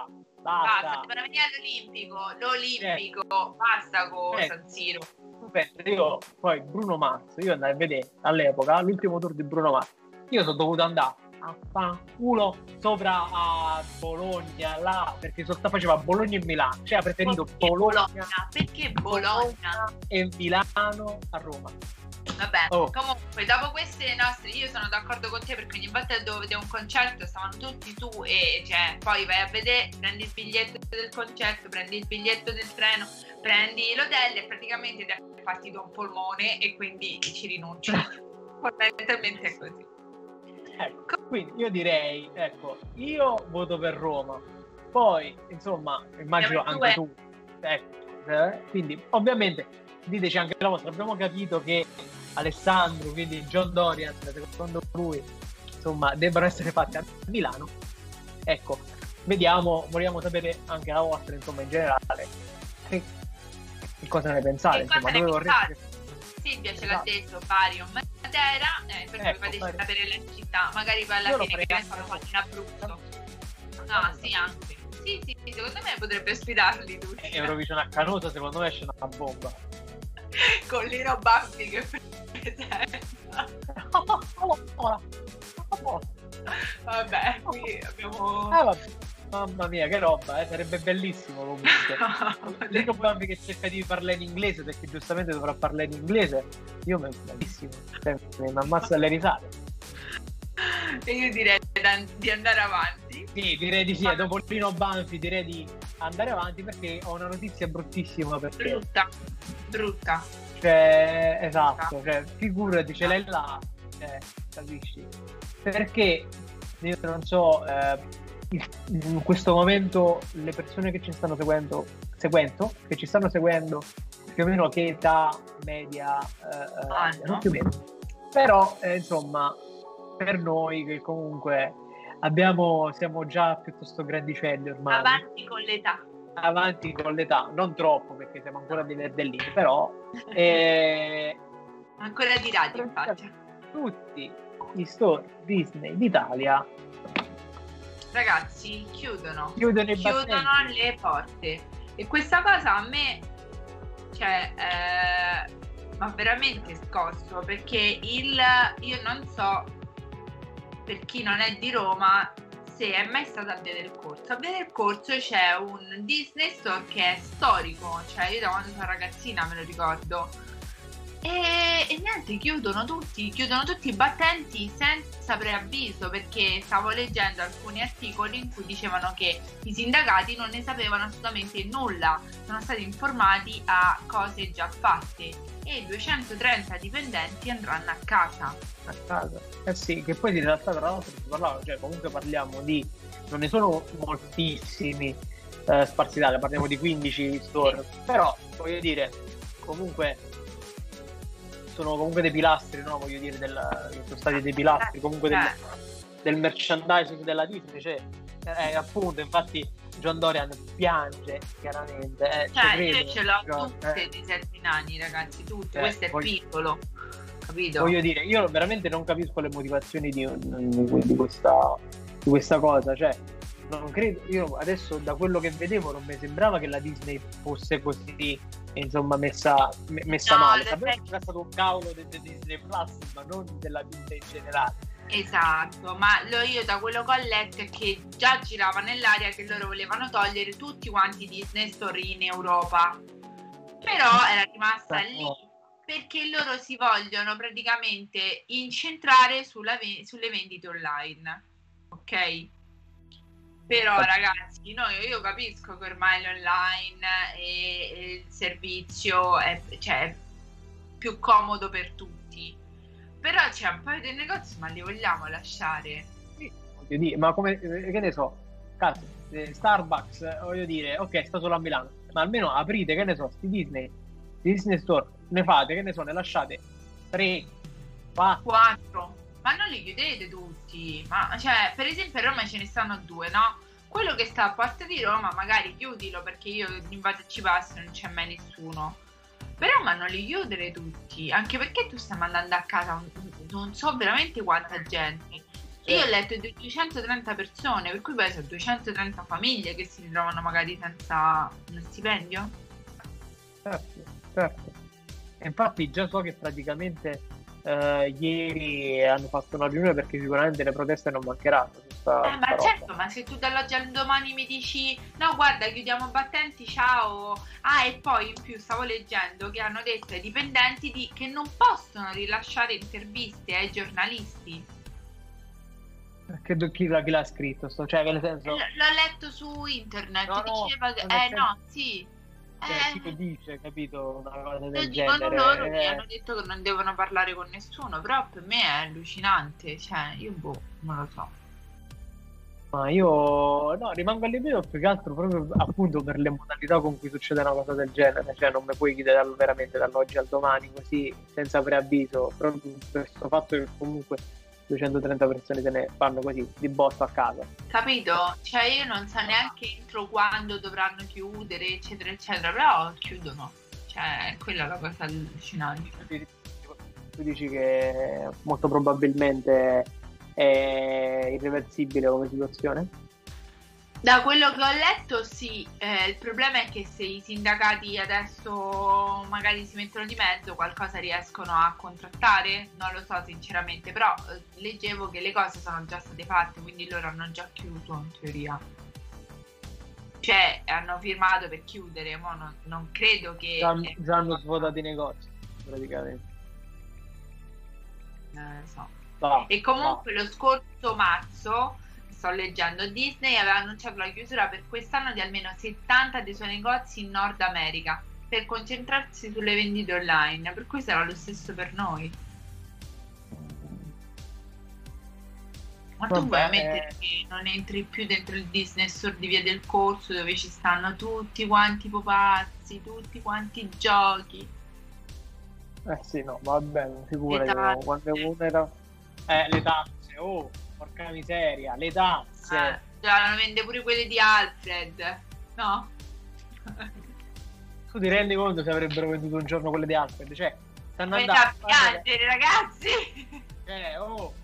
basta, basta, devono venire all'Olimpico, l'Olimpico, eh. basta con eh. San Siro. Io poi Bruno Mars, io andai a vedere all'epoca l'ultimo tour di Bruno Mars, io sono dovuto andare a fanculo sopra a Bologna là, perché so, faceva Bologna e Milano, cioè ha preferito perché Bologna, Bologna perché Bologna? Bologna e Milano a Roma. Vabbè, oh. Comunque dopo queste nostre, io sono d'accordo con te, perché ogni volta che devo vedere un concerto stavano tutti tu e cioè poi vai a vedere, prendi il biglietto del concerto, prendi il biglietto del treno, prendi l'hotel e praticamente ti è partito un polmone e quindi ci rinunci. Fondamentalmente è così. Ecco, quindi io direi, ecco, io voto per Roma, poi insomma immagino anche tu, ecco, eh? Quindi ovviamente diteci anche la vostra. Abbiamo capito che Alessandro, quindi John Dorian, secondo lui insomma debbano essere fatti a Milano. Ecco, vediamo, vogliamo sapere anche la vostra, insomma, in generale che, che cosa ne pensate, che insomma, cosa dove ne vorreste. Silvia ce l'ha detto, Bari o Matera, eh, perché ecco, fateci Bari. Sapere le città, magari poi alla fine che ne sono fatti in Abruzzo. Ah, sì, anche. Sì, sì, secondo me potrebbe ospitarli tutti. Eh, Eurovision a Canosa, secondo me esce una bomba. Con Lino Banfi che presenta. Vabbè, qui abbiamo... Ah, vabbè. Mamma mia, che roba, eh? Sarebbe bellissimo comunque. Lino Banfi che cerca di parlare in inglese, perché giustamente dovrà parlare in inglese. Io mi bellissimo, mi ammazzo dalle risate. E io direi di andare avanti. Sì, direi di sì, Ma... dopo Lino Banfi direi di andare avanti, perché ho una notizia bruttissima per te. Brutta, brutta. Cioè, esatto, cioè, figurati, ce l'hai là, cioè, capisci? Perché io non so, eh, in questo momento le persone che ci stanno seguendo, seguendo, che ci stanno seguendo, più o meno che età media, eh, ah, eh, no? non più o meno. Però, eh, insomma, per noi che comunque abbiamo, siamo già piuttosto grandicelli ormai. Avanti con l'età. Avanti con l'età, non troppo, perché siamo ancora dei verdellini, però eh, ancora di radio, infatti. Tutti gli store Disney d'Italia, ragazzi, chiudono chiudono, chiudono le porte, e questa cosa a me, cioè, eh, ma veramente scosso, perché il io non so, per chi non è di Roma, se è mai stata a Via del Corso. A Via del Corso c'è un Disney Store che è storico, cioè io da quando sono ragazzina me lo ricordo, e, e niente, chiudono tutti, chiudono tutti i battenti senza preavviso, perché stavo leggendo alcuni articoli in cui dicevano che i sindacati non ne sapevano assolutamente nulla, sono stati informati a cose già fatte, e duecentotrenta dipendenti andranno a casa. A casa, eh sì, che poi in realtà tra l'altro si parlava, cioè comunque parliamo di, non ne sono moltissimi eh, sparsi d'Italia, parliamo di quindici store, sì. Però voglio dire, comunque sono comunque dei pilastri, no? Voglio dire, del, sono stati dei pilastri comunque del, del merchandising della Disney, cioè, eh, appunto, infatti John Dorian piange chiaramente, eh, cioè credo, io ce l'ho John, tutte eh. di sette nani, ragazzi, tutte, eh, questo è voglio, piccolo, capito? Voglio dire, io veramente non capisco le motivazioni di, di, questa, di questa cosa, cioè non credo, io adesso da quello che vedevo non mi sembrava che la Disney fosse così, insomma, messa, messa no, male. Sapevo che era stato un cavolo di Disney Plus, ma non della Disney in generale. Esatto, ma lo, io da quello che ho letto è che già girava nell'aria che loro volevano togliere tutti quanti i Disney Store in Europa, però era rimasta lì perché loro si vogliono praticamente incentrare sulla, sulle vendite online, ok? Però ragazzi, no, io capisco che ormai l'online e, e il servizio è, cioè, è più comodo per tutti, però c'è un paio di negozi, ma li vogliamo lasciare? Sì, voglio dire, ma come, che ne so, cazzo, Starbucks, voglio dire, ok, sta solo a Milano, ma almeno aprite, che ne so, sti Disney, Disney Store, ne fate, che ne so, ne lasciate tre, quattro, ma non li chiudete tutti, ma cioè, per esempio a Roma ce ne stanno due, no? Quello che sta a Porta di Roma magari chiudilo, perché io in base ci passo non c'è mai nessuno, però ma non li chiudere tutti, anche perché tu stai mandando a casa un, non so veramente quanta gente, Io ho letto di duecentotrenta persone, per cui poi sono duecentotrenta famiglie che si ritrovano magari senza uno stipendio. Certo, certo. E infatti già so che praticamente eh, ieri hanno fatto una riunione perché sicuramente le proteste non mancheranno. Sta, eh, ma certo, ma se tu dall'oggi al domani mi dici no, guarda, chiudiamo battenti, ciao. Ah, e poi in più stavo leggendo che hanno detto ai dipendenti di, che non possono rilasciare interviste ai giornalisti. Che chi, chi l'ha scritto? Sto, cioè, nel senso... L- l'ho letto su internet, no, diceva no, che... eh Eh no, sì. Cioè, eh, chi dice, capito, una cosa lo del dicono genere? loro, eh. mi hanno detto che non devono parlare con nessuno, però per me è allucinante, cioè io boh, non lo so. Ma io no, rimango allibito più che altro proprio appunto per le modalità con cui succede una cosa del genere, cioè non mi puoi chiedere veramente dall'oggi al domani così senza preavviso, proprio per questo fatto che comunque duecentotrenta persone se ne fanno così di botto a casa. Capito? Cioè io non so neanche entro quando dovranno chiudere, eccetera, eccetera, però chiudono. Cioè, quella è la cosa allucinante. Tu dici che molto probabilmente è irreversibile come situazione? Da quello che ho letto sì, eh, il problema è che se i sindacati adesso magari si mettono di mezzo qualcosa riescono a contrattare, non lo so sinceramente, però eh, leggevo che le cose sono già state fatte, quindi loro hanno già chiuso in teoria. Cioè hanno firmato per chiudere, ma non, non credo che... Già, già hanno svuotato i negozi praticamente. Non lo so. No, e comunque no. Lo scorso marzo, sto leggendo, Disney aveva annunciato la chiusura per quest'anno di almeno settanta dei suoi negozi in Nord America per concentrarsi sulle vendite online, per cui sarà lo stesso per noi. Ma tu vuoi ammettere che non entri più dentro il Disney Store di Via del Corso dove ci stanno tutti quanti i pupazzi, tutti quanti i giochi? Eh sì, no, va bene, figurati quando uno era... Eh, le tasse, oh, porca miseria, le tasse. Eh, già, vende pure quelle di Alfred, no? Tu ti rendi conto se avrebbero venduto un giorno quelle di Alfred? Cioè, stanno andando a piangere, ragazzi! Eh, oh!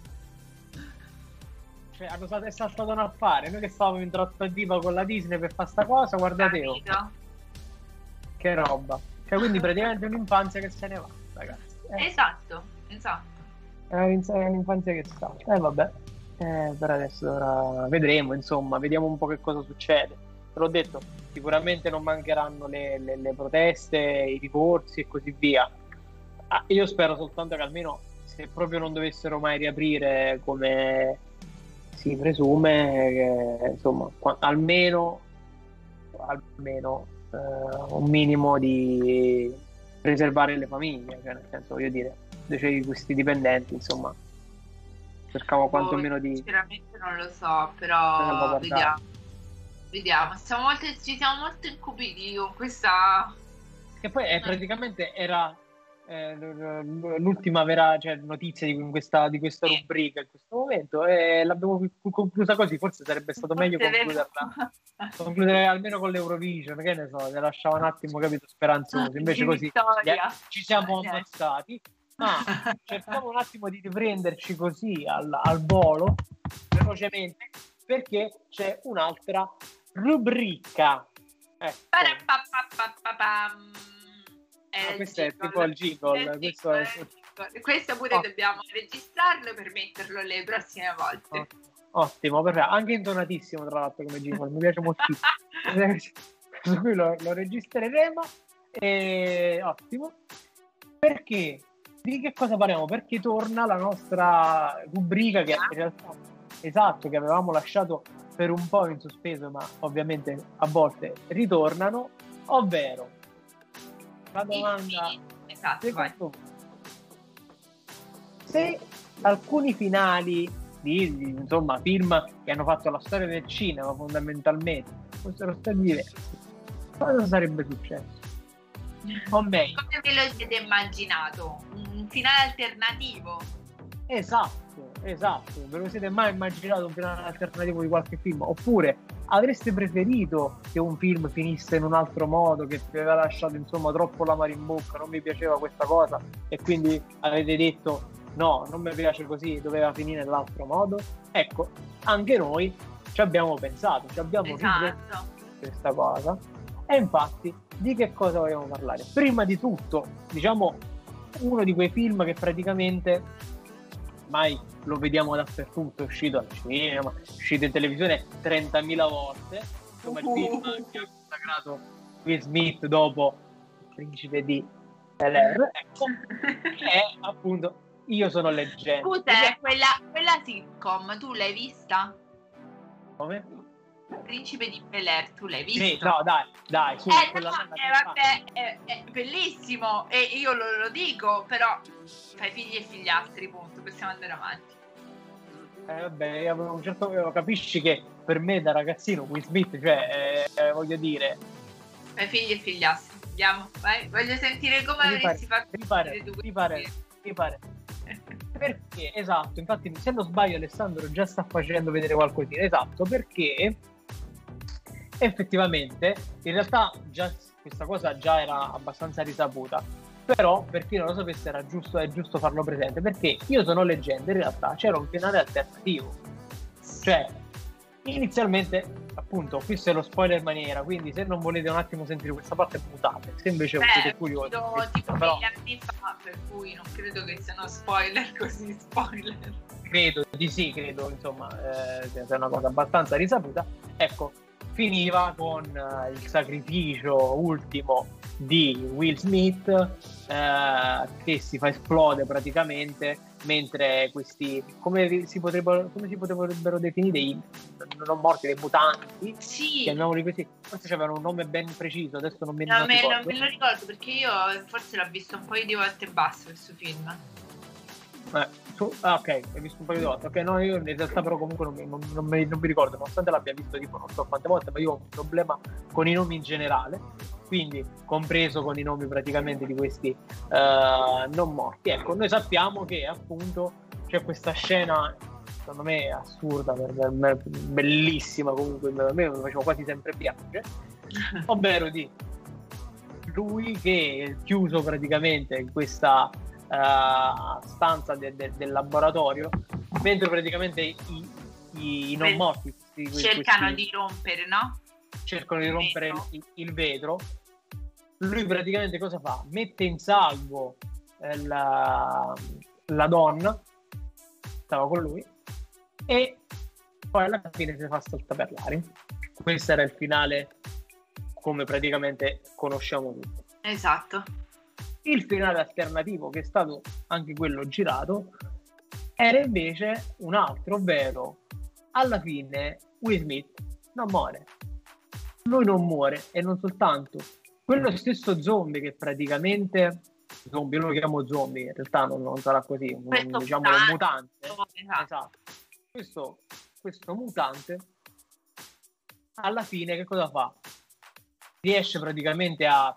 Cioè, hanno saltato un affare. Noi che stavamo in trattativa con la Disney per fare sta cosa, guardate, oh. Che roba. Cioè, quindi praticamente un'infanzia che se ne va, ragazzi. Eh. Esatto, esatto. È un'infanzia che sta. Eh, vabbè. Eh, per adesso ora vedremo, insomma, vediamo un po' che cosa succede. Te l'ho detto, sicuramente non mancheranno le, le, le proteste, i ricorsi e così via. Ah, io spero soltanto che almeno, se proprio non dovessero mai riaprire come si presume, che, insomma, qu- almeno, almeno eh, un minimo di preservare le famiglie, cioè nel senso, voglio dire, di questi dipendenti, insomma, cercavo quantomeno di... Sinceramente non lo so, però vediamo. Vediamo, siamo molto, ci siamo molto incupiti con questa... Che poi è, praticamente era eh, l'ultima vera, cioè, notizia di questa, di questa sì. rubrica in questo momento, e l'abbiamo conclusa così. Forse sarebbe stato forse meglio concluderla concludere almeno con l'Eurovision, che ne so, ne lasciava un attimo, capito, speranzoso. Invece così yeah, ci siamo ammazzati. Ma cerchiamo un attimo di riprenderci così al, al volo, velocemente, perché c'è un'altra rubrica. Ecco. Ah, questo è tipo il jingle. Questo, è... questo pure oh. dobbiamo registrarlo per metterlo le prossime volte. Oh. Ottimo, perfetto. Anche intonatissimo, tra l'altro, come jingle. Mi piace moltissimo. Per cui lo, lo registreremo. E... Ottimo. Perché? Di che cosa parliamo? Perché torna la nostra rubrica che in realtà, esatto, che avevamo lasciato per un po' in sospeso, ma ovviamente a volte ritornano, ovvero la domanda, esatto, vai. Se alcuni finali di, di insomma film che hanno fatto la storia del cinema fondamentalmente fossero stati diversi, cosa sarebbe successo? O meglio, come ve lo siete immaginato? Un finale alternativo? Esatto, esatto. Ve lo siete mai immaginato un finale alternativo di qualche film? Oppure avreste preferito che un film finisse in un altro modo, che vi aveva lasciato insomma troppo l'amaro in bocca, non vi piaceva questa cosa e quindi avete detto no, non mi piace così, doveva finire nell'altro modo. Ecco, anche noi ci abbiamo pensato, ci abbiamo esatto. riflettuto questa cosa. E infatti, di che cosa vogliamo parlare? Prima di tutto, diciamo, uno di quei film che praticamente ormai lo vediamo dappertutto, è uscito al cinema, è uscito in televisione trentamila volte, come il film che ha consacrato Will Smith dopo Il Principe di Bel-Air, ecco, che è appunto Io sono leggenda. Scusa, quella, quella sitcom, tu l'hai vista? Come? Principe di Bel-Air, tu l'hai visto? Sì, no, dai, dai, su, eh, quella no, bella eh, vabbè, è, è bellissimo, e io lo, lo dico, però fai figli e figliastri, punto, possiamo andare avanti. Eh, vabbè, io avevo un certo, capisci che per me da ragazzino Will Smith, cioè, eh, voglio dire... Fai figli e figliastri, andiamo, vai, voglio sentire come ripare, avresti fatto ripare, tu ripare, ripare. Perché, esatto, infatti se non sbaglio Alessandro già sta facendo vedere qualcosina, esatto, perché effettivamente in realtà già questa cosa già era abbastanza risaputa, però per chi non lo sapesse era giusto, è giusto farlo presente, perché Io sono leggenda in realtà c'era un finale alternativo, cioè inizialmente appunto questo è lo spoiler maniera, quindi se non volete un attimo sentire questa parte mutate, se invece Beh, siete curiosi do, tipo però... mille anni fa, per cui non credo che siano spoiler così spoiler. Credo di sì, credo insomma eh, sia una cosa abbastanza risaputa. Ecco, finiva con uh, il sacrificio ultimo di Will Smith eh, che si fa esplodere praticamente mentre questi, come si potrebbero, come si potrebbero definire i non morti, dei mutanti, sì, chiamiamoli così, forse c'avevano un nome ben preciso, adesso non me, no, non me, ricordo. non me lo ricordo perché io forse l'ho visto un paio di volte e basta questo film. Eh, su, ah, ok, hai visto un paio di volte. Ok, no, io in realtà però comunque non, non, non, mi, non mi ricordo, nonostante l'abbia visto tipo non so quante volte, ma io ho un problema con i nomi in generale, quindi compreso con i nomi praticamente di questi uh, non morti. Ecco, noi sappiamo che appunto c'è questa scena, secondo me assurda, per me, bellissima comunque, a me mi faceva quasi sempre piangere, ovvero di lui che è chiuso praticamente in questa Uh, stanza de- de- del laboratorio, mentre praticamente i, i, i non morti questi, cercano questi, di rompere, no? cercano di rompere il, il, il vetro. Lui praticamente cosa fa? Mette in salvo eh, la, la donna, stava con lui, e poi alla fine si fa saltare per l'aria. Questo era il finale come praticamente conosciamo tutti. Esatto. Il finale alternativo, che è stato anche quello girato, era invece un altro, ovvero alla fine Will Smith non muore. Lui non muore, e non soltanto quello stesso zombie che praticamente zombie, io lo chiamo zombie, in realtà non, non sarà così, un, diciamo un mutante, esatto. esatto. Questo, questo mutante alla fine che cosa fa? Riesce praticamente a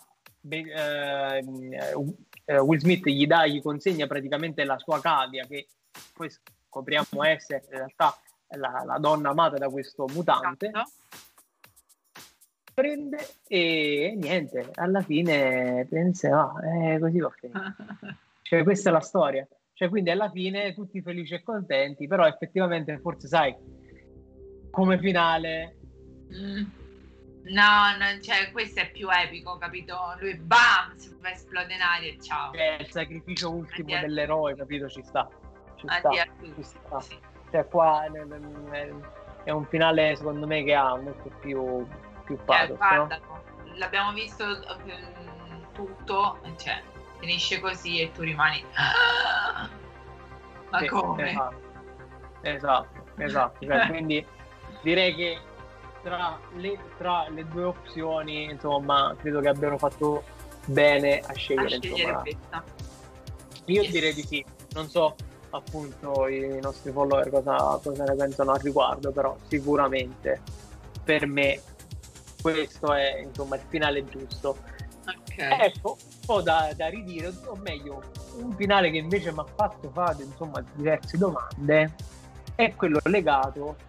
Uh, uh, Will Smith gli dà, gli consegna praticamente la sua cavia, che poi scopriamo essere in realtà la, la donna amata da questo mutante. Esatto. Prende e niente, alla fine pensa, ah, eh, così va finito. Cioè questa è la storia, cioè quindi alla fine tutti felici e contenti, però effettivamente forse sai come finale mm. No, non, cioè, questo è più epico, capito? Lui bam, si fa esplodere in aria e ciao. È il sacrificio ultimo Addio dell'eroe, capito? Ci sta. Ci Addio sta, ci sta. Sì. Cioè qua è un finale secondo me che ha molto più, più pathos, cioè, guarda, no? L'abbiamo visto tutto, cioè finisce così e tu rimani ah, ma sì, come? Esatto, esatto, esatto. Cioè, quindi direi che Tra le, tra le due opzioni, insomma, credo che abbiano fatto bene a scegliere. A scegliere questa. Io yes. direi di sì. Non so, appunto, i nostri follower cosa, cosa ne pensano al riguardo, però sicuramente per me questo è, insomma, il finale giusto. Okay. Ecco, un po' da, da ridire, o meglio, un finale che invece mi ha fatto fare, insomma, diverse domande, è quello legato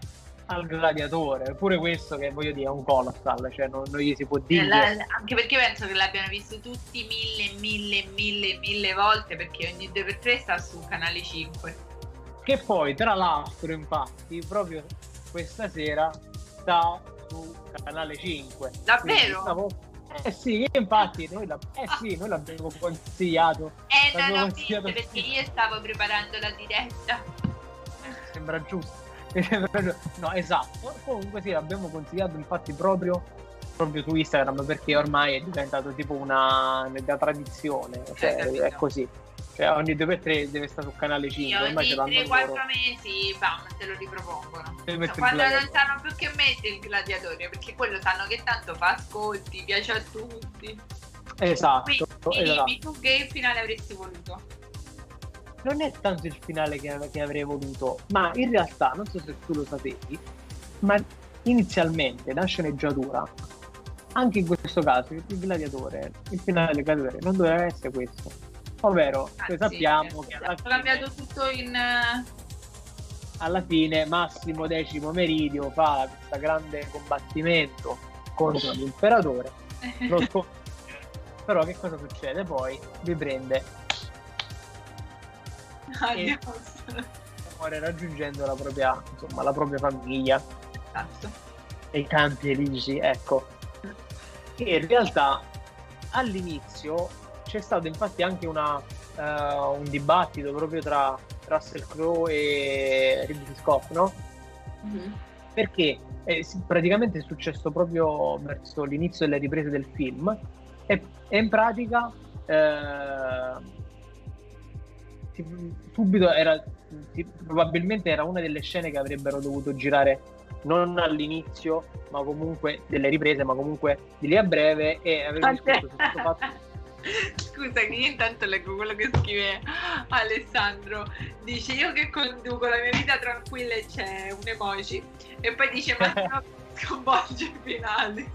al gladiatore, pure questo che voglio dire è un colossal, cioè non, non gli si può dire. La, anche perché penso che l'abbiano visto tutti mille, mille, mille, mille volte, perché ogni due per tre sta su Canale cinque. Che poi, tra l'altro, infatti, proprio questa sera sta su Canale cinque. Davvero? Stavo... Eh sì, infatti, noi, la... eh sì, noi l'abbiamo consigliato. Eh, non ho visto perché io stavo preparando la diretta. Sembra giusto. No, esatto. Comunque sì, l'abbiamo consigliato infatti proprio, proprio su Instagram, perché ormai è diventato tipo una, una tradizione, cioè è così. Cioè ogni due per tre deve stare sul Canale cinque. Io ormai di tre quattro mesi, bam, te lo ripropongono. Cioè, quando non sanno più che mettere il gladiatore, perché quello sanno che tanto fa ascolti, piace a tutti. Esatto. Quindi esatto. dimmi tu che finale avresti voluto? Non è tanto il finale che, che avrei voluto, ma in realtà, non so se tu lo sapevi, ma inizialmente la sceneggiatura, anche in questo caso, il gladiatore, il finale del gladiatore non doveva essere questo, ovvero ah, noi sappiamo sì, che alla fine, cambiato tutto in alla fine Massimo Decimo Meridio fa questo grande combattimento contro l'imperatore, lo sconfigge, però che cosa succede? Poi vi prende e muore raggiungendo la propria, insomma, la propria famiglia. Esatto. E i campi elisi, ecco. E in realtà all'inizio c'è stato infatti anche una, uh, un dibattito proprio tra Russell Crowe e Ridley Scott, no? Mm-hmm. Perché eh, praticamente è successo proprio verso l'inizio delle riprese del film e, e in pratica eh, subito era probabilmente era una delle scene che avrebbero dovuto girare non all'inizio ma comunque delle riprese, ma comunque di lì a breve, e avevo discusso su questo fatto. Scusa che io intanto leggo quello che scrive Alessandro, dice: io che conduco la mia vita tranquilla, e c'è un emoji, e poi dice: ma no, sconvolge i finali.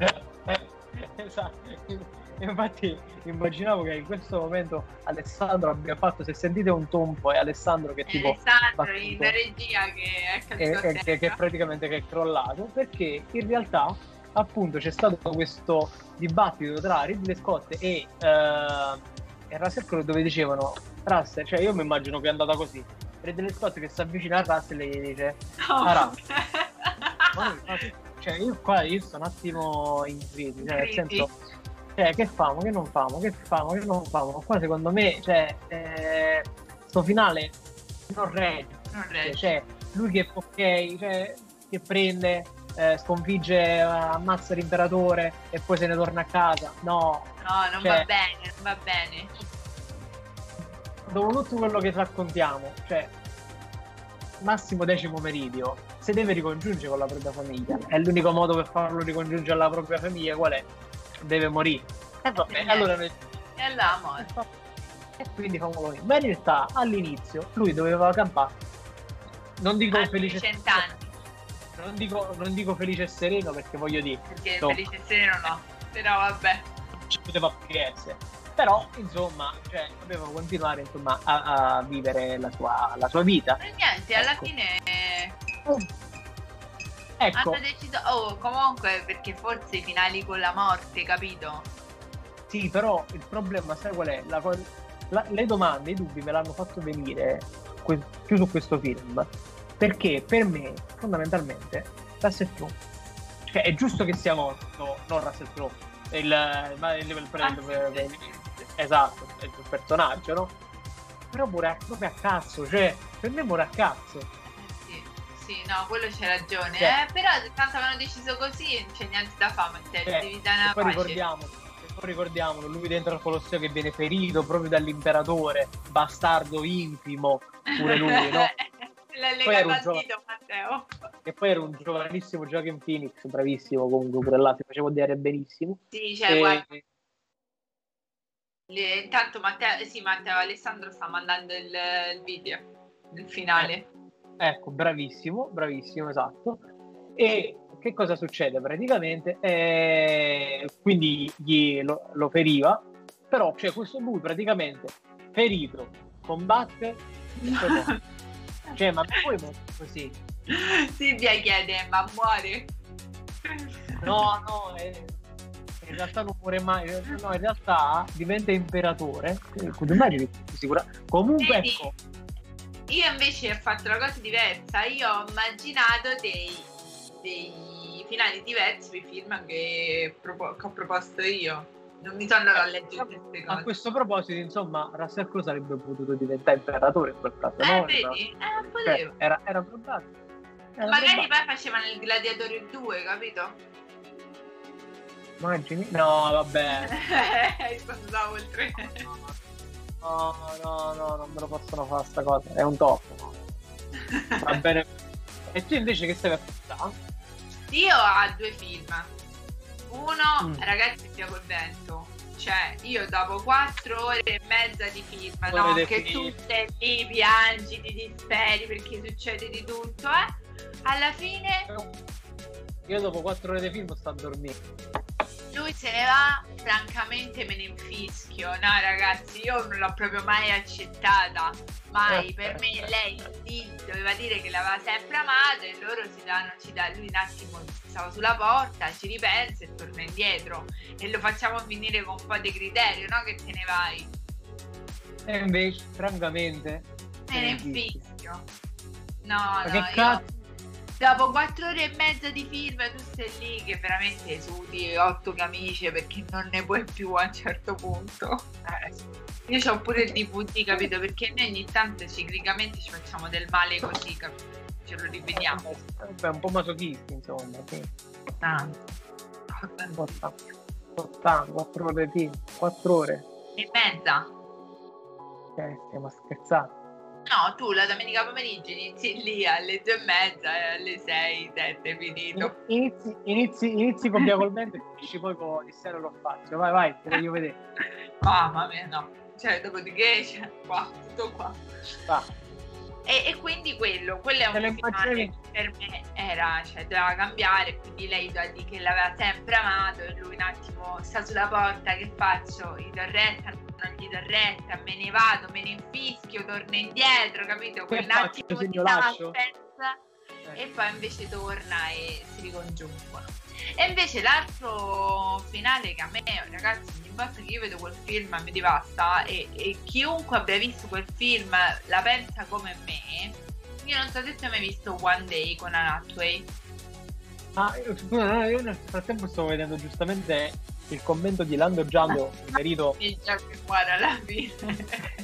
Esatto. Infatti immaginavo che in questo momento Alessandro abbia fatto, se sentite un tonfo, è Alessandro che tipo Alessandro in regia che è e, che, che praticamente che è crollato, perché in realtà appunto c'è stato questo dibattito tra Ridley Scott e, uh, e Russell Crowe, dove dicevano Russell, cioè io mi immagino che è andata così, Ridley Scott che si avvicina a Russell e gli dice oh. ah, Russell, ma, ma, cioè io qua io sto un attimo in crisi, cioè nel senso, cioè che famo, che non famo, che famo, che non famo. Qua secondo me, cioè, eh, sto finale non regge. Non regge. Cioè, lui che ok, cioè, che prende, eh, sconfigge, ammazza l'imperatore e poi se ne torna a casa. No. No, non cioè, va bene, non va bene. Dopo tutto quello che raccontiamo, cioè, Massimo Decimo Meridio si deve ricongiungere con la propria famiglia. È l'unico modo per farlo ricongiungere alla propria famiglia, qual è? Deve morire. E vabbè, eh, allora noi... è la morte. E quindi famolo noi. Ma in realtà all'inizio lui doveva campare. Non dico Altri felice cent'anni. Non dico, non dico felice e sereno, perché voglio dire. Perché insomma, felice e sereno no. Però vabbè. Ci poteva più essere. Però insomma, cioè, doveva continuare insomma a, a vivere la sua, la sua vita. E niente, ecco. Alla fine. Oh. Ecco. Hanno deciso, oh, comunque, perché forse i finali con la morte, capito? Sì, però il problema, sai qual è? La, la, le domande, i dubbi me l'hanno fatto venire que, più su questo film, perché per me, fondamentalmente, Russell Crowe, cioè è giusto che sia morto, non Russell Crowe, il, il, il, il, il, il, esatto, il personaggio, no? Però muore proprio a cazzo, cioè, per me muore a cazzo. Sì, no, quello c'è ragione, cioè, eh, però tanto avevano deciso così, non c'è niente da fare, te, cioè, devi dare una poi pace. ricordiamo, poi ricordiamolo, lui dentro al Colosseo che viene ferito proprio dall'imperatore, bastardo infimo, pure lui, no? L'hai legato al dito, Matteo. E poi era un giovanissimo Joaquin Phoenix, bravissimo comunque, pure là si faceva odiare benissimo. Sì, cioè, e... guarda. Le, intanto Matteo, sì, Matteo Alessandro sta mandando il, il video, il finale. Eh. Ecco, bravissimo, bravissimo, esatto. E che cosa succede praticamente? Eh, quindi gli, lo, lo feriva, però cioè, questo lui praticamente ferito, combatte, Cioè, ma poi così. Silvia chiede, ma muore? No, no, è... in realtà non muore mai, no, in realtà diventa imperatore. Sicura. Comunque, Vedi, ecco. Io invece ho fatto una cosa diversa, io ho immaginato dei, dei finali diversi per i film che, propo- che ho proposto io. Non mi sono andata a leggere queste cose. A questo proposito, insomma, Russell Crowe sarebbe potuto diventare imperatore in quel caso. Eh, no? vedi? No? Eh, potevo. Cioè, era, era probabile. Era Magari probabile. poi facevano il Gladiatore due, capito? Immagini? No, vabbè. Rispondevo oltre. No, no, no, non me lo possono fare sta cosa. È un top. Va bene. E tu invece che stai per fare? Io ho due film. Uno, Mm. Ragazzi via col vento. Cioè, io dopo quattro ore e mezza di film, Ore no? di Che film. tu stai lì, piangi, ti disperi perché succede di tutto, eh? Alla fine Io dopo quattro ore di film sto a dormire. lui se ne va, francamente me ne infischio. No, ragazzi, io non l'ho proprio mai accettata. Mai. Per me lei sì, doveva dire che l'aveva sempre amato e loro si danno, ci dà lui un attimo, stava sulla porta, ci ripensa e torna indietro. E lo facciamo finire con un po' di criterio, no? Che te ne vai. E invece, francamente, Me ne infischio. No, ma no, che io... cazzo? Dopo quattro ore e mezza di film tu stai lì che veramente esudi otto camicie perché non ne puoi più a un certo punto. Eh, Io ho pure il D V D, capito? Perché noi ogni tanto ciclicamente ci facciamo del male così, capito? Ce lo rivediamo. Vabbè, un po' masochisti, insomma, sì. Tanto. Un po' tanto. Tanto, quattro ore di film, quattro ore. E mezza? Eh, stiamo scherzando. No, tu la domenica pomeriggio inizi lì alle due e mezza e alle sei, sette, finito. Inizi, inizi, inizi con Via col Vento e finisci poi con il seno lo faccio. Vai, vai, te lo voglio vedere. Mamma mia, no. Cioè, dopodiché, cioè, qua, tutto qua. Va. E, e quindi quello, quello è Te lo un finale immagini? che per me era, cioè doveva cambiare, quindi lei doveva dire che l'aveva sempre amato e lui un attimo sta sulla porta, che faccio? Gli do retta, non gli do retta, me ne vado, me ne infischio, torno indietro, capito? Quel Che faccio, attimo se di io lascio? suspense Eh. e poi invece torna e si ricongiungono. E invece l'altro finale che a me, ragazzi, ogni volta che io vedo quel film mi devasta e, e chiunque abbia visto quel film la pensa come me. Io non so se tu hai mai visto One Day con Anne Hathaway. Ah, io, scusa, io nel frattempo stavo vedendo giustamente il commento di Lando Giallo, riferito. E già che muore alla fine.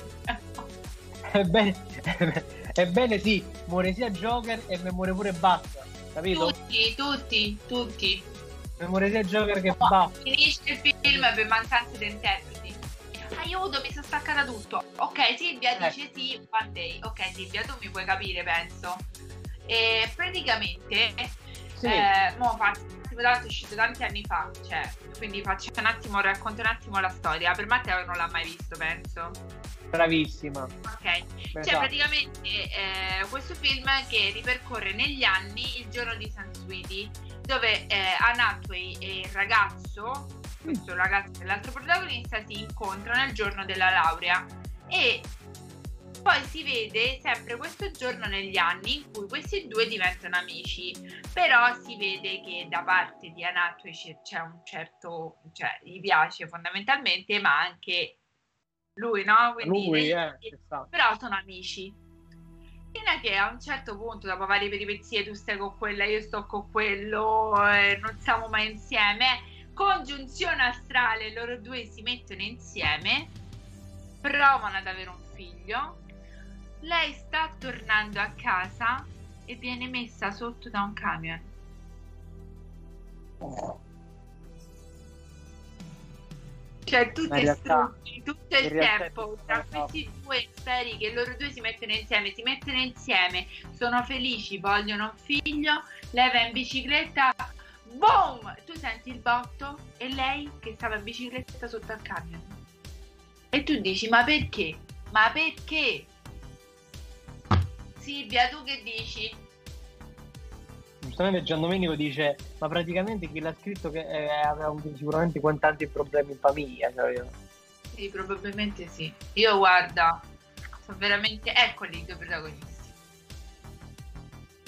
Ebbene, ebbene sì, muore sia Joker e me muore pure Batman, capito? Tutti, tutti, tutti. Me muore sia Joker che No, Batman. finisce il film per mancanza di interpreti. Aiuto, mi sono staccata tutto. Ok, Silvia Eh. dice sì, One Day. Ok, Silvia, tu mi puoi capire, penso. E praticamente, Sì. eh, mo faccio, tra l'altro è uscito tanti anni fa, cioè, quindi faccio un attimo, racconto un attimo la storia. Per Matteo non l'ha mai visto, penso. Bravissima. Ok, Beh, cioè sa. praticamente eh, questo film che ripercorre negli anni il giorno di San Sweetie, dove eh, Anne Hathaway e il ragazzo, questo ragazzo e l'altro protagonista, si incontrano il giorno della laurea e poi si vede sempre questo giorno negli anni in cui questi due diventano amici, però si vede che da parte di Anne Hathaway c'è, c'è un certo, cioè gli piace fondamentalmente, ma anche lui, no? Quindi Lui, negli eh, anni- ci sta. però sono amici. Fino a che a un certo punto, dopo varie peripezie, tu stai con quella, io sto con quello, eh, non siamo mai insieme. Congiunzione astrale, loro due si mettono insieme, provano ad avere un figlio. Lei sta tornando a casa e viene messa sotto da un camion. Cioè tu In ti realtà- struggi tutto il in realtà- tempo tra questi due, speri che loro due si mettono insieme, si mettono insieme, sono felici, vogliono un figlio, lei va in bicicletta, boom! Tu senti il botto e lei che stava in bicicletta sotto al camion. E tu dici, ma perché? Ma perché? Silvia, tu che dici? Giustamente Gian Domenico dice, ma praticamente chi l'ha scritto che eh, aveva avuto sicuramente tanti problemi in famiglia, cioè io. Sì, probabilmente sì. Io guarda, sono veramente... Eccoli i due protagonisti.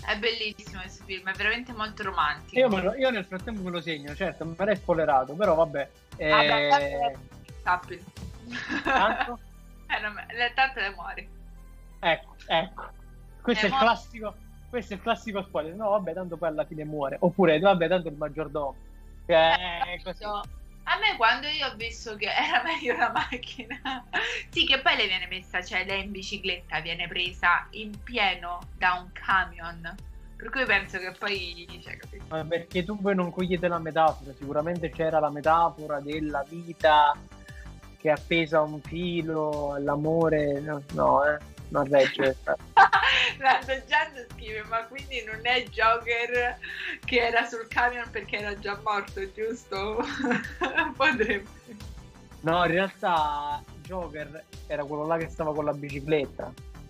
È bellissimo questo film, è veramente molto romantico. Io, me lo, io nel frattempo me lo segno, certo, me l'hai spoilerato, però vabbè. Eh... Ah, beh, tanto? eh, non, tanto le muore. Ecco, ecco. Questo è, è il classico, questo è il classico spoiler. No, vabbè, tanto poi alla fine muore. Oppure, vabbè, tanto il maggiordomo. Eh, è così. A me quando io ho visto che era meglio la macchina, sì, che poi le viene messa, cioè lei in bicicletta viene presa in pieno da un camion, per cui penso che poi, cioè, capito? Ma perché tu poi non cogliete la metafora, sicuramente c'era la metafora della vita che è appesa a un filo, l'amore, no, no eh, non regge. Lando Giando scrive, ma quindi non è Joker che era sul camion perché era già morto, giusto? Potrebbe. No, in realtà Joker era quello là che stava con la bicicletta.